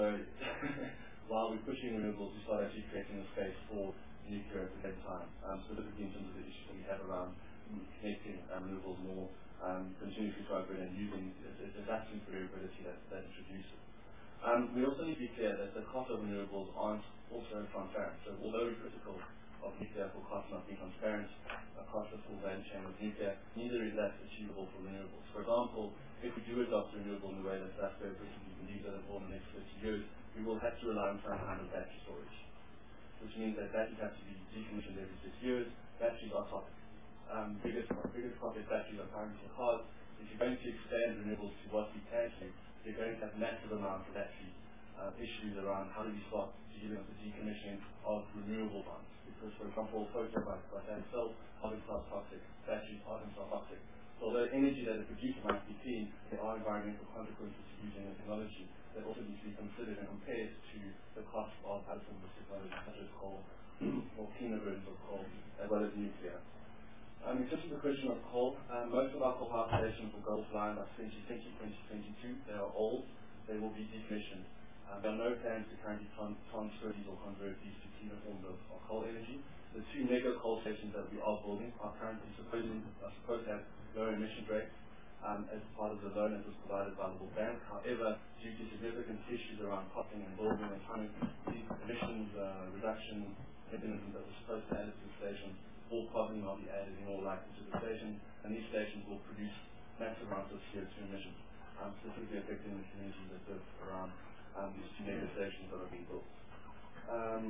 while we're pushing renewables, we start actually creating a space for nuclear at the same time, um, specifically in terms of the issues that we have around connecting um, renewables more um, continuously to our grid and using its adapting variability that, that introduces. Um, we also need to be clear that the cost of renewables aren't also transparent. So although we're critical of nuclear for cost not being transparent across the full value chain of nuclear, neither is that achievable for renewables. For example, if we do adopt renewable in the way that South Africa believes that it will in the next fifty years, we will have to rely on some kind of battery storage, which means that batteries have to be decommissioned every six years. Batteries are toxic. Um, biggest, biggest topic batteries are currently cars. If you're going to expand renewables to what we can do, you're going to have massive amounts of battery uh, issues around how do we start dealing with the decommissioning of renewable ones. Because, for example, photovoltaic cells are themselves toxic, batteries are themselves toxic. So although energy that is produced might be clean, there are environmental consequences to using the technology that also need to be considered and compared to the cost of other forms of technology such as coal or cleaner versions of coal as well as nuclear. Um, in terms of the question of coal, um, most of our coal power stations will go offline by twenty twenty to twenty twenty-two. They are old, they will be decommissioned. Um, there are no plans to currently tran- transfer these or convert these to cleaner forms of, of coal energy. The two mega coal stations that we are building are currently supposed, are supposed to have low emission rates um, as part of the loan that was provided by the World Bank. However, due to significant issues around costing and building and funding, these emissions uh, reduction mechanisms that were supposed to add to the stations will probably not be added in all likelihood to the station, and these stations will produce massive amounts of C O two emissions, um, specifically affecting the communities that live around um, these two mega stations that are being built. Um,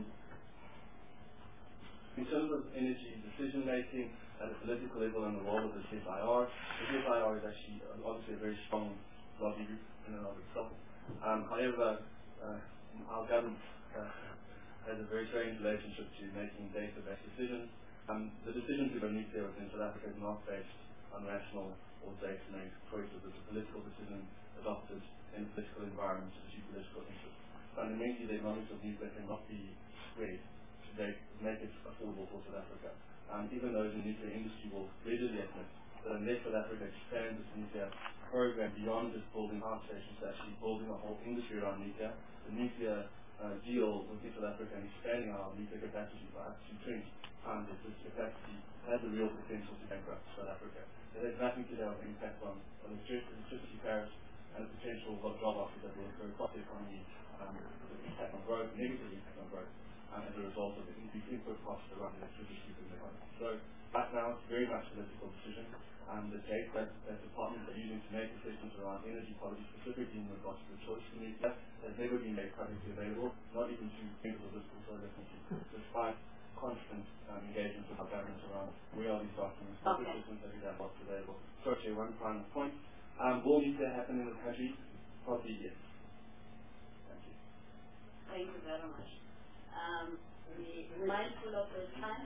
in terms of energy decision making at a political level and the role of the C S I R, the C S I R is actually uh, obviously a very strong lobby group in and of itself. Um, however, uh, our government uh, has a very strange relationship to making data-based decisions. Um, the decision to go nuclear within South Africa is not based on rational or data-made choices. It's a political decision adopted in a political environment to achieve political interests. fundamentally the economics of nuclear cannot be squared to make, make it affordable for South Africa. Um, even those in the nuclear industry will readily admit that unless South Africa expands its nuclear program beyond just building power stations to actually building a whole industry around nuclear, the nuclear uh, deal with South Africa and expanding our nuclear capacity by up to twenty times its capacity has a real potential to bankrupt South Africa. It has nothing to do with the impact on, on electricity tariffs and the potential of job losses that will occur across the economy, um, the impact on growth, negative impact on growth, um, as a result of the increased input costs around electricity in the economy. So right now it's very much a political decision. Um, the data that, that departments are using to make decisions around energy policy, specifically in regards to the choice of nuclear, has never been made publicly available, not even to members of this consortium, despite constant um, engagement with our governments around where are these documents, what okay. decisions have we done, what's available. So actually one final point. Um, will nuclear happen in the country? Probably yes. Thank you. Thank you very much. Um, we mindful of the time.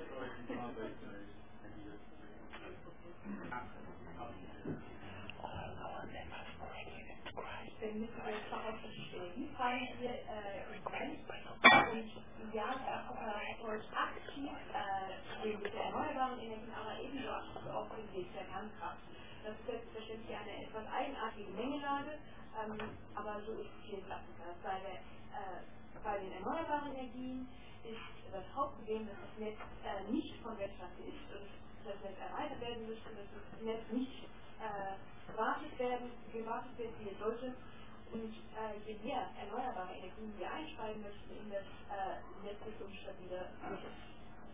Wenn wir das darauf verstehen, fallen wir äh, und ja, Afrika folgt aktiv äh, den Weg der erneuerbaren Energien, aber ebenso auch den Weg der Kernkraft. Das ist selbstverständlich eine etwas eigenartige Mengelage, ähm, aber so ist es hier in Afrika. Bei, der, äh, bei den erneuerbaren Energien ist das Hauptproblem, dass das Netz äh, nicht von Weltklasse ist und das Netz erweitert werden müsste, dass das Netz nicht äh, gewartet werden, gewartet wird, wie es sollte. Und äh, je mehr erneuerbare Energien wir einspeisen möchten in das äh, Netz, desto unstabiler wird es.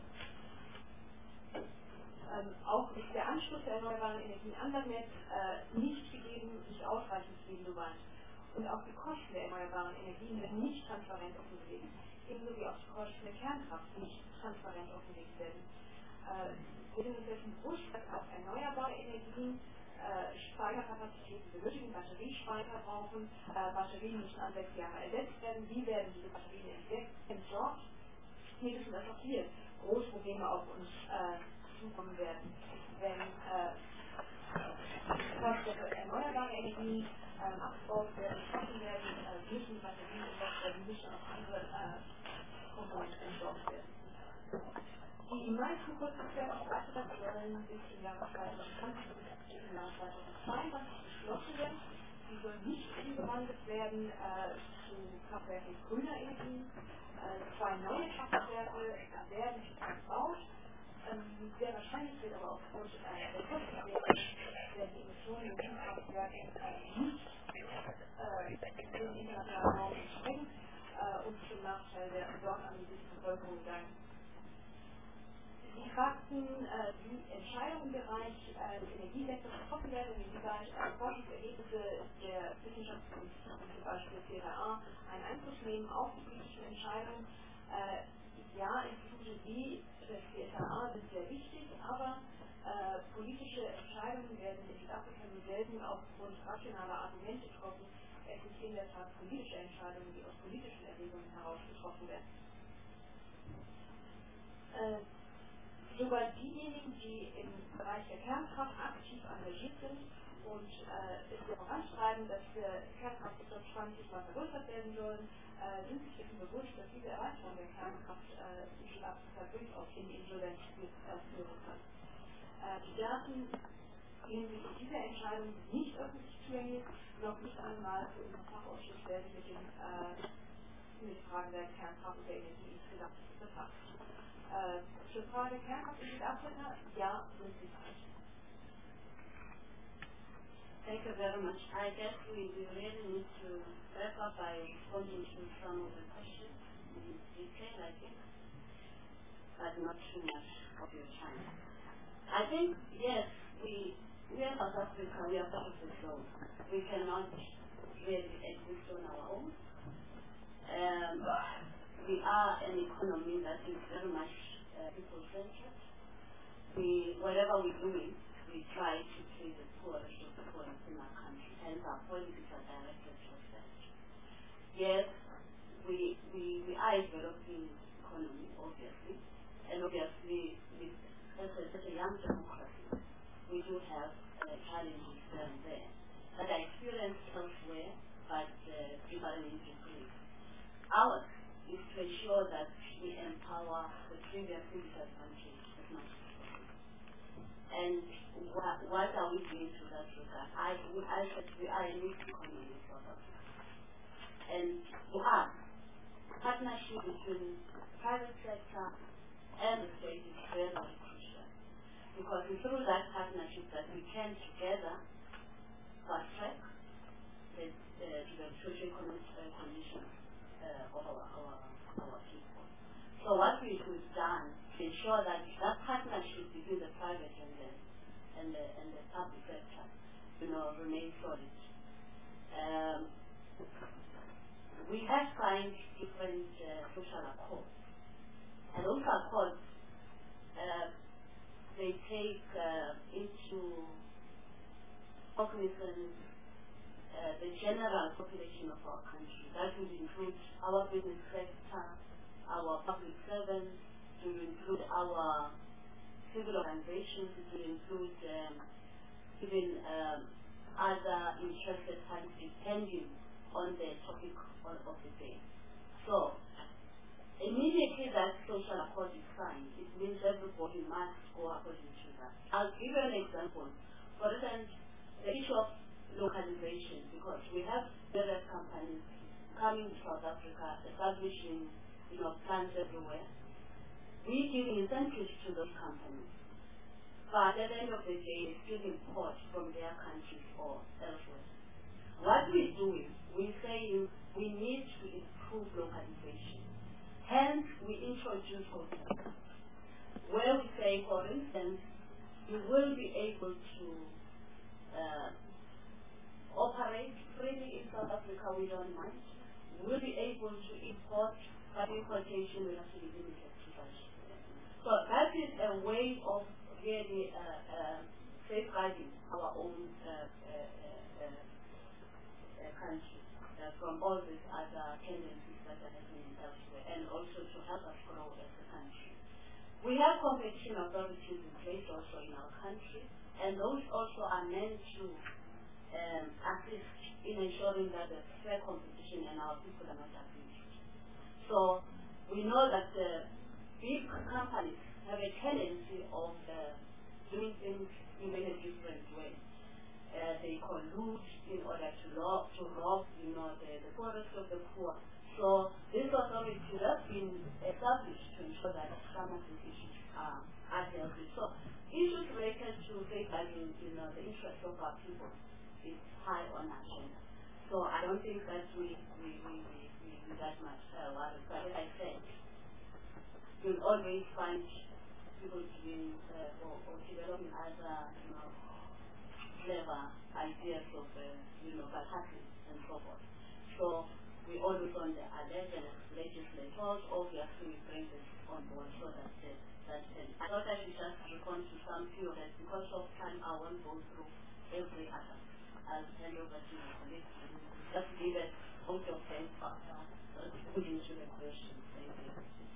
Ähm, auch ist der Anschluss der erneuerbaren Energien an das Netz äh, nicht gegeben, nicht ausreichend gegeben, so weit. Und auch die Kosten der erneuerbaren Energien werden nicht transparent offengelegt, ebenso wie auch die Kosten der Kernkraft nicht transparent offengelegt werden. Äh, wir sind uns dessen bewusst, dass auch erneuerbare Energien Äh, Speicherkapazitäten benötigen, Batteriespeicher brauchen, äh, Batterien müssen alle sechs Jahre ersetzt werden. Wie werden diese Batterien entsorgt? Wir wissen, dass auch hier große Probleme auf uns äh, zukommen werden. Wenn äh, erneuerbare Energien äh, abgebaut werden, geschaffen werden, äh, müssen Batterien entsorgt werden, müssen auch andere äh, Komponenten entsorgt werden. Die meisten Kurzfristigkeiten sollen bis zum Jahre zweitausendzwanzig im Jahr zweitausendzweiundzwanzig beschlossen werden. Die sollen nicht umgewandelt werden äh, zu Kraftwerken grüner Energie. Äh, zwei neue Kraftwerke werden gebaut. Ähm, sehr wahrscheinlich wird aber aufgrund äh, der Kostenentwicklung werden die Emissionen in diesen Kraftwerken äh, nicht äh, dem internationalen Raum entsprechen äh, und zum Nachteil der dort ansässigen Bevölkerung sein. Sie fragten, äh, wie Entscheidungen im Bereich äh, des Energiesektors getroffen werden, inwieweit äh, Forschungsergebnisse der Wissenschaftsinstitute, zum Beispiel C R A, einen Einfluss nehmen auf die politischen Entscheidungen. Äh, ja, Institute wie das C R A sind sehr wichtig, aber äh, politische Entscheidungen werden in Südafrika nur selten aufgrund rationaler Argumente getroffen. Es sind in der Tat politische Entscheidungen, die aus politischen Erwägungen heraus getroffen werden. Äh, Sogar diejenigen, die im Bereich der Kernkraft aktiv engagiert sind und äh, es vorantreiben, dass der Kernkraft bis zwanzig mal vergrößert werden sollen, äh, sind sich dessen bewusst, dass diese Erweiterung der Kernkraft äh, in Südafrika durchaus in Insolvenz führen kann. Äh, die Daten hinsichtlich dieser Entscheidung sind nicht öffentlich zugänglich, noch nicht einmal für unseren Fachausschuss werden mit den äh, mit Fragen der Kernkraft und der Energie insgesamt befasst. Äh, zur Frage Kernkraft in Südafrika, ja, sind sie falsch. Thank you very much. I guess we, we really need to wrap up by responding to some of the questions in detail, I think, but not too much of your time. I think, yes, we, we are South Africa, we are part of the zone. We cannot really exist on our own. Um, we are an economy that is very much uh, people-centered. We, whatever we're doing, we try to please the poorest of the poorest in our country, and our policies are directed towards that. Yes, we, we, we are a developing economy, obviously, and obviously, with such a, such a young democracy, we do have uh, challenges there and there that are experienced elsewhere, but uh, prevalent in Greece. we are a mixed economy in South Africa. And for us, partnership between private sector and the state is very, very crucial. Because it's through that partnership that we can together fast track the, uh, the socio-economic uh, conditions uh, of our, our, our people. So what we, we've done to ensure that that partnership between the private and the, and the, and the public sector, you know, remains solid. Um, we have signed different uh, social accords. And those accords, uh, they take uh, into cognizance uh, the general population of our country. That would include our business sector, our public servants, it will include our civil organizations, it will include um, even um, other interested parties depending on the topic of, of the day. So, immediately that social accord is signed, it means everybody must go according to that. I'll give you an example. For instance, the issue of localization, because we have various companies coming to South Africa, establishing, you know, plants everywhere. We give incentives to those companies, but at the end of the day, they still import from their countries or elsewhere. What we do is, we say we need to improve localization. Hence, we introduce hotels, where we say, for instance, you will be able to uh, operate freely in South Africa, we don't mind. We'll be able to import, but importation will have to be limited to such. So that is a way of really uh, uh, safeguarding our own uh, uh, uh, uh, country uh, from all these other tendencies that are happening elsewhere, and also to help us grow as a country. We have competition authorities in place also in our country, and those also are meant to um, assist in ensuring that there's fair competition and our people are not abused. So we know that the big companies have a tendency of uh, doing things in a different way. Uh, they collude in order to rob, to rob, you know, the, the poorest of the poor. So this authority has been established to ensure that some of these issues are, are dealt with. So issues related to safeguarding, you know, the interests of our people is high on our agenda. So I don't think that we we we we, we, we that much uh, worry. But as I said, you'll always find people doing uh, or, or developing other, you know, clever ideas of, uh, you know, but hacking and so forth. So we always on the alert, and as legislators, obviously we bring this on board so that uh, that uh, I thought I should just respond to some few of it. Because of time, I won't go through every other. I'll hand over to my colleagues and just give it out of ten parts. Put into the question. Thank you.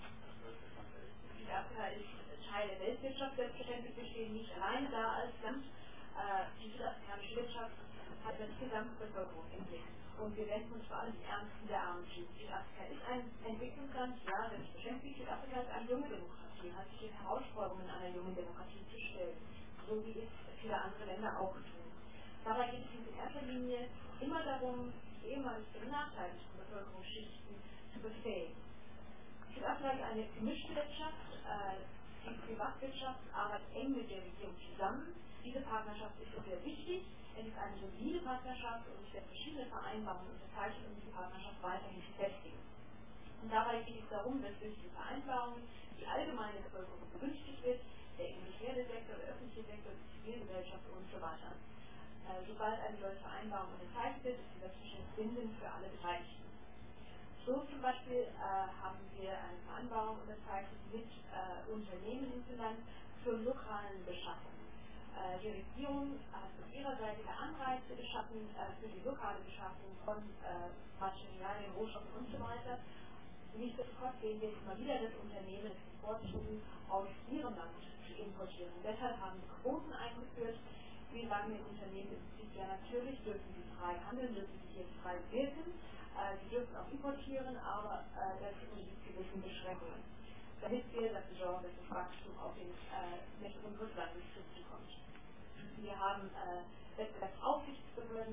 Südafrika ist Teil der Weltwirtschaft, selbstverständlich bestehen nicht alleine da als Land. Äh, die südafrikanische Wirtschaft hat die Gesamtbevölkerung im Blick. Und wir wenden uns vor allem die Ärmsten der Armen zu. Südafrika ist ein Entwicklungsland, ja, selbstverständlich. Südafrika ist eine junge Demokratie, hat sich den Herausforderungen einer jungen Demokratie zu stellen, so wie es viele andere Länder auch tun. Dabei geht es in erster Linie immer darum, die ehemalig benachteiligten Bevölkerungsschichten zu befähigen. Südafrika ist eine gemischte Wirtschaft, äh, die Privatwirtschaft arbeitet eng mit der Regierung zusammen. Diese Partnerschaft ist sehr wichtig. Es ist eine solide Partnerschaft und es werden verschiedene Vereinbarungen unterzeichnet, um diese Partnerschaft weiterhin zu festigen. Und dabei geht es darum, dass durch diese Vereinbarungen die allgemeine Bevölkerung begünstigt wird, der industrielle Sektor, der öffentliche Sektor, die Zivilgesellschaft und so weiter. Äh, sobald eine solche Vereinbarung unterzeichnet wird, ist sie selbstverständlich bindend für alle Beteiligten. So zum Beispiel äh, haben wir eine Vereinbarung unterzeichnet mit äh, Unternehmen in Finnland zur lokalen Beschaffung. Äh, die Regierung hat von ihrer Seite Anreize geschaffen äh, für die lokale Beschaffung von äh, Materialien, Rohstoffen und so weiter. Nichtsdestotrotz sehen wir immer wieder, dass Unternehmen es bevorzugen, aus ihrem Land zu importieren. Und deshalb haben wir Quoten eingeführt. Wir sagen den Unternehmen im Prinzip, ja natürlich dürfen sie frei handeln, dürfen sie hier frei wirken. Äh, sie dürfen auch importieren, aber äh, das unterliegt gewissen Beschränkungen, damit wir dafür sorgen, dass das Wachstum auf den äh, Mittel- und Rücklandes zurückkommt. Wir haben äh, Wettbewerbsaufsichtsbehörden,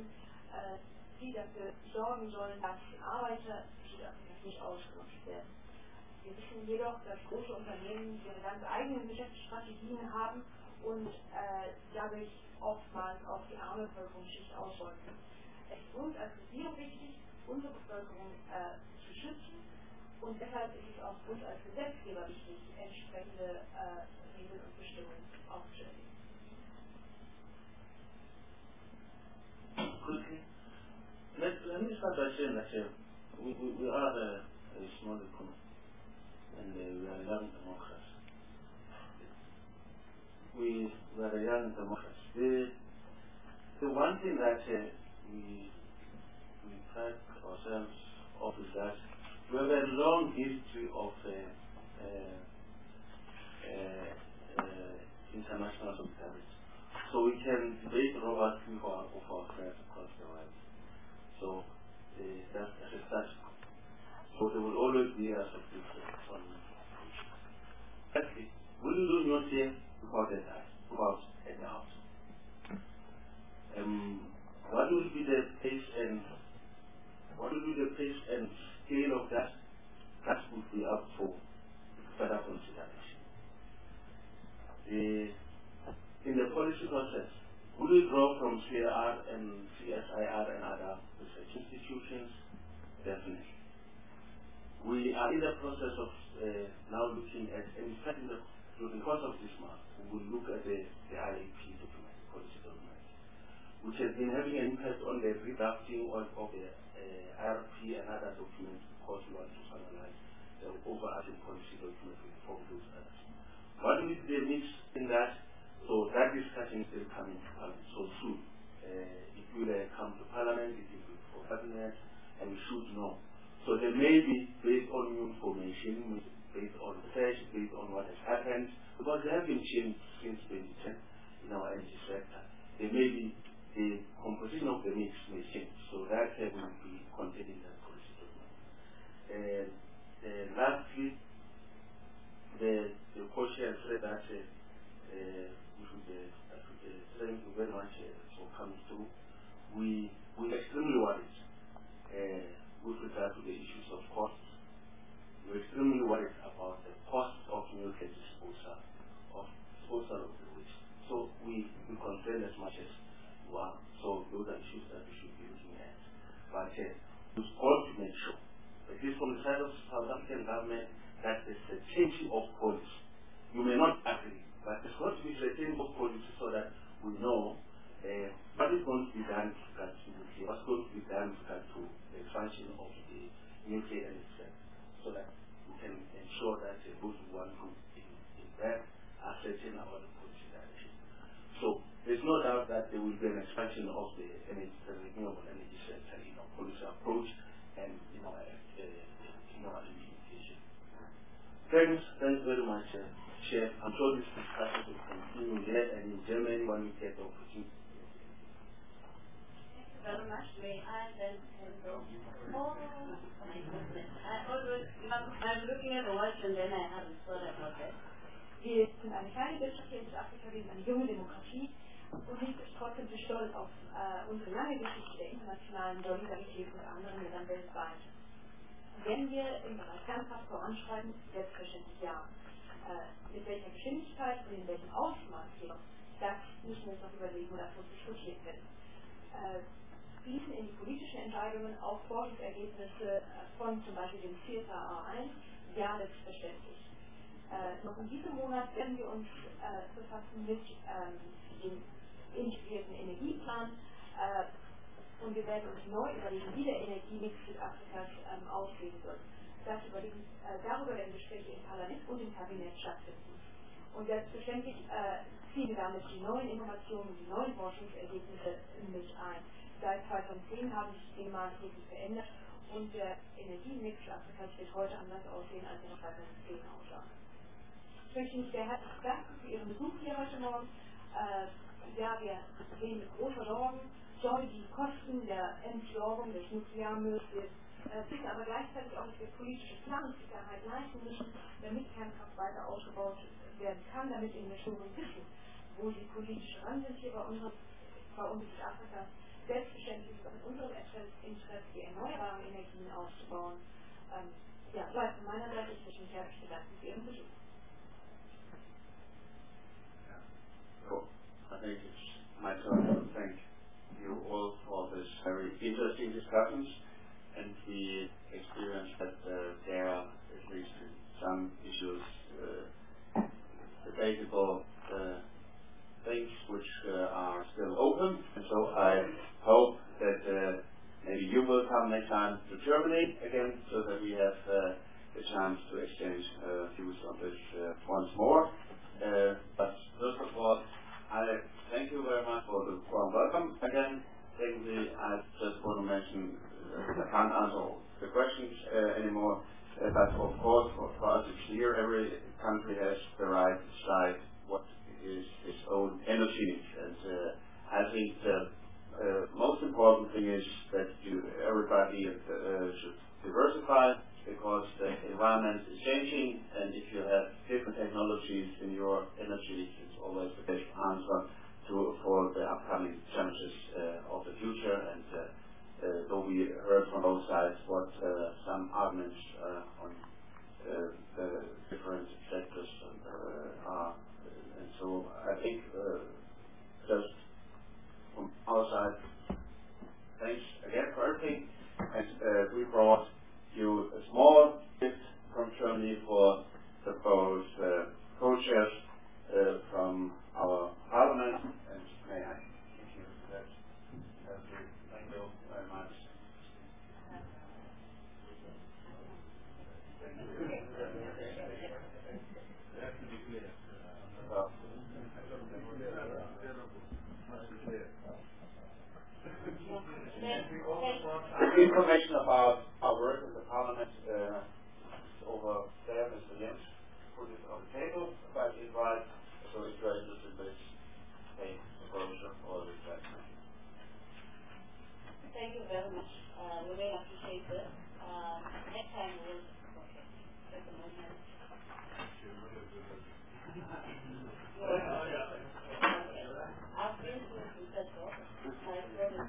äh, die dafür sorgen sollen, dass Arbeiter Südafrikas nicht ausgenutzt werden. Wir wissen jedoch, dass große Unternehmen ihre ganz eigenen Geschäftsstrategien haben und äh, dadurch oftmals auf die arme Bevölkerungsschicht ausbeuten. Es ist uns als Regierung wichtig, unsere Bevölkerung äh, zu schützen, und deshalb ist es auch uns als Gesetzgeber wichtig, entsprechende äh, Regeln und Bestimmungen aufzustellen. Quickly, let, let me start by saying that uh, we, we, we are a, a small economy and uh, we are a young democracy. We, we are a young democracy. The, the one thing that uh, we, we pride ourselves of is that we have a long history of uh, uh, uh, uh, international solidarity. So we can debate robustly with our, with our friends across the world. So uh, that's, that's a start. So there will always be a substitution on issues. Secondly, we will lose nuclear without a die, without a doubt. Um, what will be the pace and what will be the pace and scale of that? That would be up for further consideration. The, in the policy process, we will draw from C R R and C S I R and other research institutions, definitely. We are in the process of uh, now looking at, and in fact, in the, during the course of this month, we will look at the, the I A P document, policy document, which has been having an impact on the redrafting of, of the uh, I R P and other documents, because we want to finalize the overarching policy document with all those others. What is the mix in that? So that discussion is still coming to Parliament so soon. Uh, it will uh, come to Parliament, it will be for Cabinet, and we should know. So there may be, based on new information, based on research, based on what has happened, because there have been changes since twenty ten in our energy sector. There may be the composition of the mix may change, so that uh, will be contained in that policy document. And uh, lastly, the the co-chair said that uh, uh, we should uh, that should, uh, thank you very much uh, for coming through. We we are extremely worried uh, with regard to the issues of costs. We're extremely worried about the cost of nuclear disposal, of disposal of the waste. So we we concern as much as you are. So those are issues that we should be looking at. But uh, we've got to make sure, at least from the side of the South African government, that there's a changing of policy. You may not agree, but there's got to be a change of policy so that we know uh, what is going to be done with regard to nuclear, what's going to be done with regard to the expansion of the nuclear energy sector, so that we can ensure that uh, those who want to invest are setting about the policy direction. So there's no doubt that there will be an expansion of the energy, the renewable energy sector in our policy approach and in our, uh, in our implementation. Thanks, thanks very much, uh, Chair. I'm sure this discussion will continue here and in Germany when we get the opportunity. Very much. May I then go? Oh, my goodness. I always, I'm looking at the watch and then I haven't thought about that. Wir sind eine kleine Wirtschaft hier in Südafrika, wir sind eine junge Demokratie und sind trotzdem sehr stolz auf äh, unsere lange Geschichte der internationalen Solidarität mit anderen Ländern weltweit. Wenn wir im Bereich Kernkraft voranschreiten, selbstverständlich ja. Äh, mit welcher Geschwindigkeit und in welchem Ausmaß jedoch, das müssen wir uns noch überlegen oder davon diskutiert werden. Äh, fließen in die politischen Entscheidungen auch Forschungsergebnisse von zum Beispiel dem C S A R eins? Ja, selbstverständlich. Äh, noch in diesem Monat werden wir uns äh, befassen mit ähm, dem integrierten Energieplan äh, und wir werden uns neu überlegen, wie der Energiemix Südafrikas ähm, aussehen soll. Das überlegen, äh, darüber werden Gespräche im Parlament und im Kabinett stattfinden. Und selbstverständlich äh, ziehen wir damit die neuen Informationen, die neuen Forschungsergebnisse mit ein. Seit zweitausendzehn haben sich die maßgeblich verändert und der Energiemix Südafrikas wird heute anders aussehen, als er noch zweitausendzehn aussah. Ich möchte mich sehr herzlich danken für Ihren Besuch hier heute Morgen. Äh, ja, wir sehen mit großer Sorgen, Sorge die Kosten der Entsorgung des Nuklearmülls. Wir äh, wissen aber gleichzeitig auch, dass wir politische Planungssicherheit leisten müssen, damit Kernkraft weiter ausgebaut werden kann, damit Investoren wissen, wo sie politisch ran sind hier bei uns, bei uns in Südafrika. selbstverständlich ist auch in unserem Interesse, die erneuerbaren Energien auszubauen. Ähm, ja, soweit von meiner Seite. Ich möchte mich herzlich bedanken für Ihren Besuch. So, I think it's my turn to thank you all for this very interesting discussions, and we experienced that uh, there are, at least in some issues, uh, debatable uh, things which uh, are still open, and so I hope that uh, maybe you will come next time to Germany again, so that we have uh, the chance to exchange uh, views on this uh, once more. Uh, but first of all, I thank you very much for the warm welcome again. Secondly, I just want to mention uh, I can't answer all the questions uh, anymore, uh, but of course for, for us it's clear every country has the right to decide what is its own energy needs, and uh, I think the uh, most important thing is that you, everybody uh, should diversify, because the environment is changing, and if you have different technologies in your energy, it's always the best answer to for the upcoming challenges uh, of the future. And uh, uh, though we heard from both sides what uh, some arguments uh, on uh, the different sectors uh, are, and so I think uh, just from our side, thanks again for everything, and uh, we brought you a small gift from Germany for the both uh, co-chairs uh, from our parliament, and may I give you that? Thank you very much. Well, the information about our work in the parliament uh, over there, Mister Jens put it on the table, but it right, so if you're interested in this, hey, the brochure or the document. Thank you very much. Uh, we really appreciate this. Uh, next time we'll okay. At the moment. I've been to Central. My brother.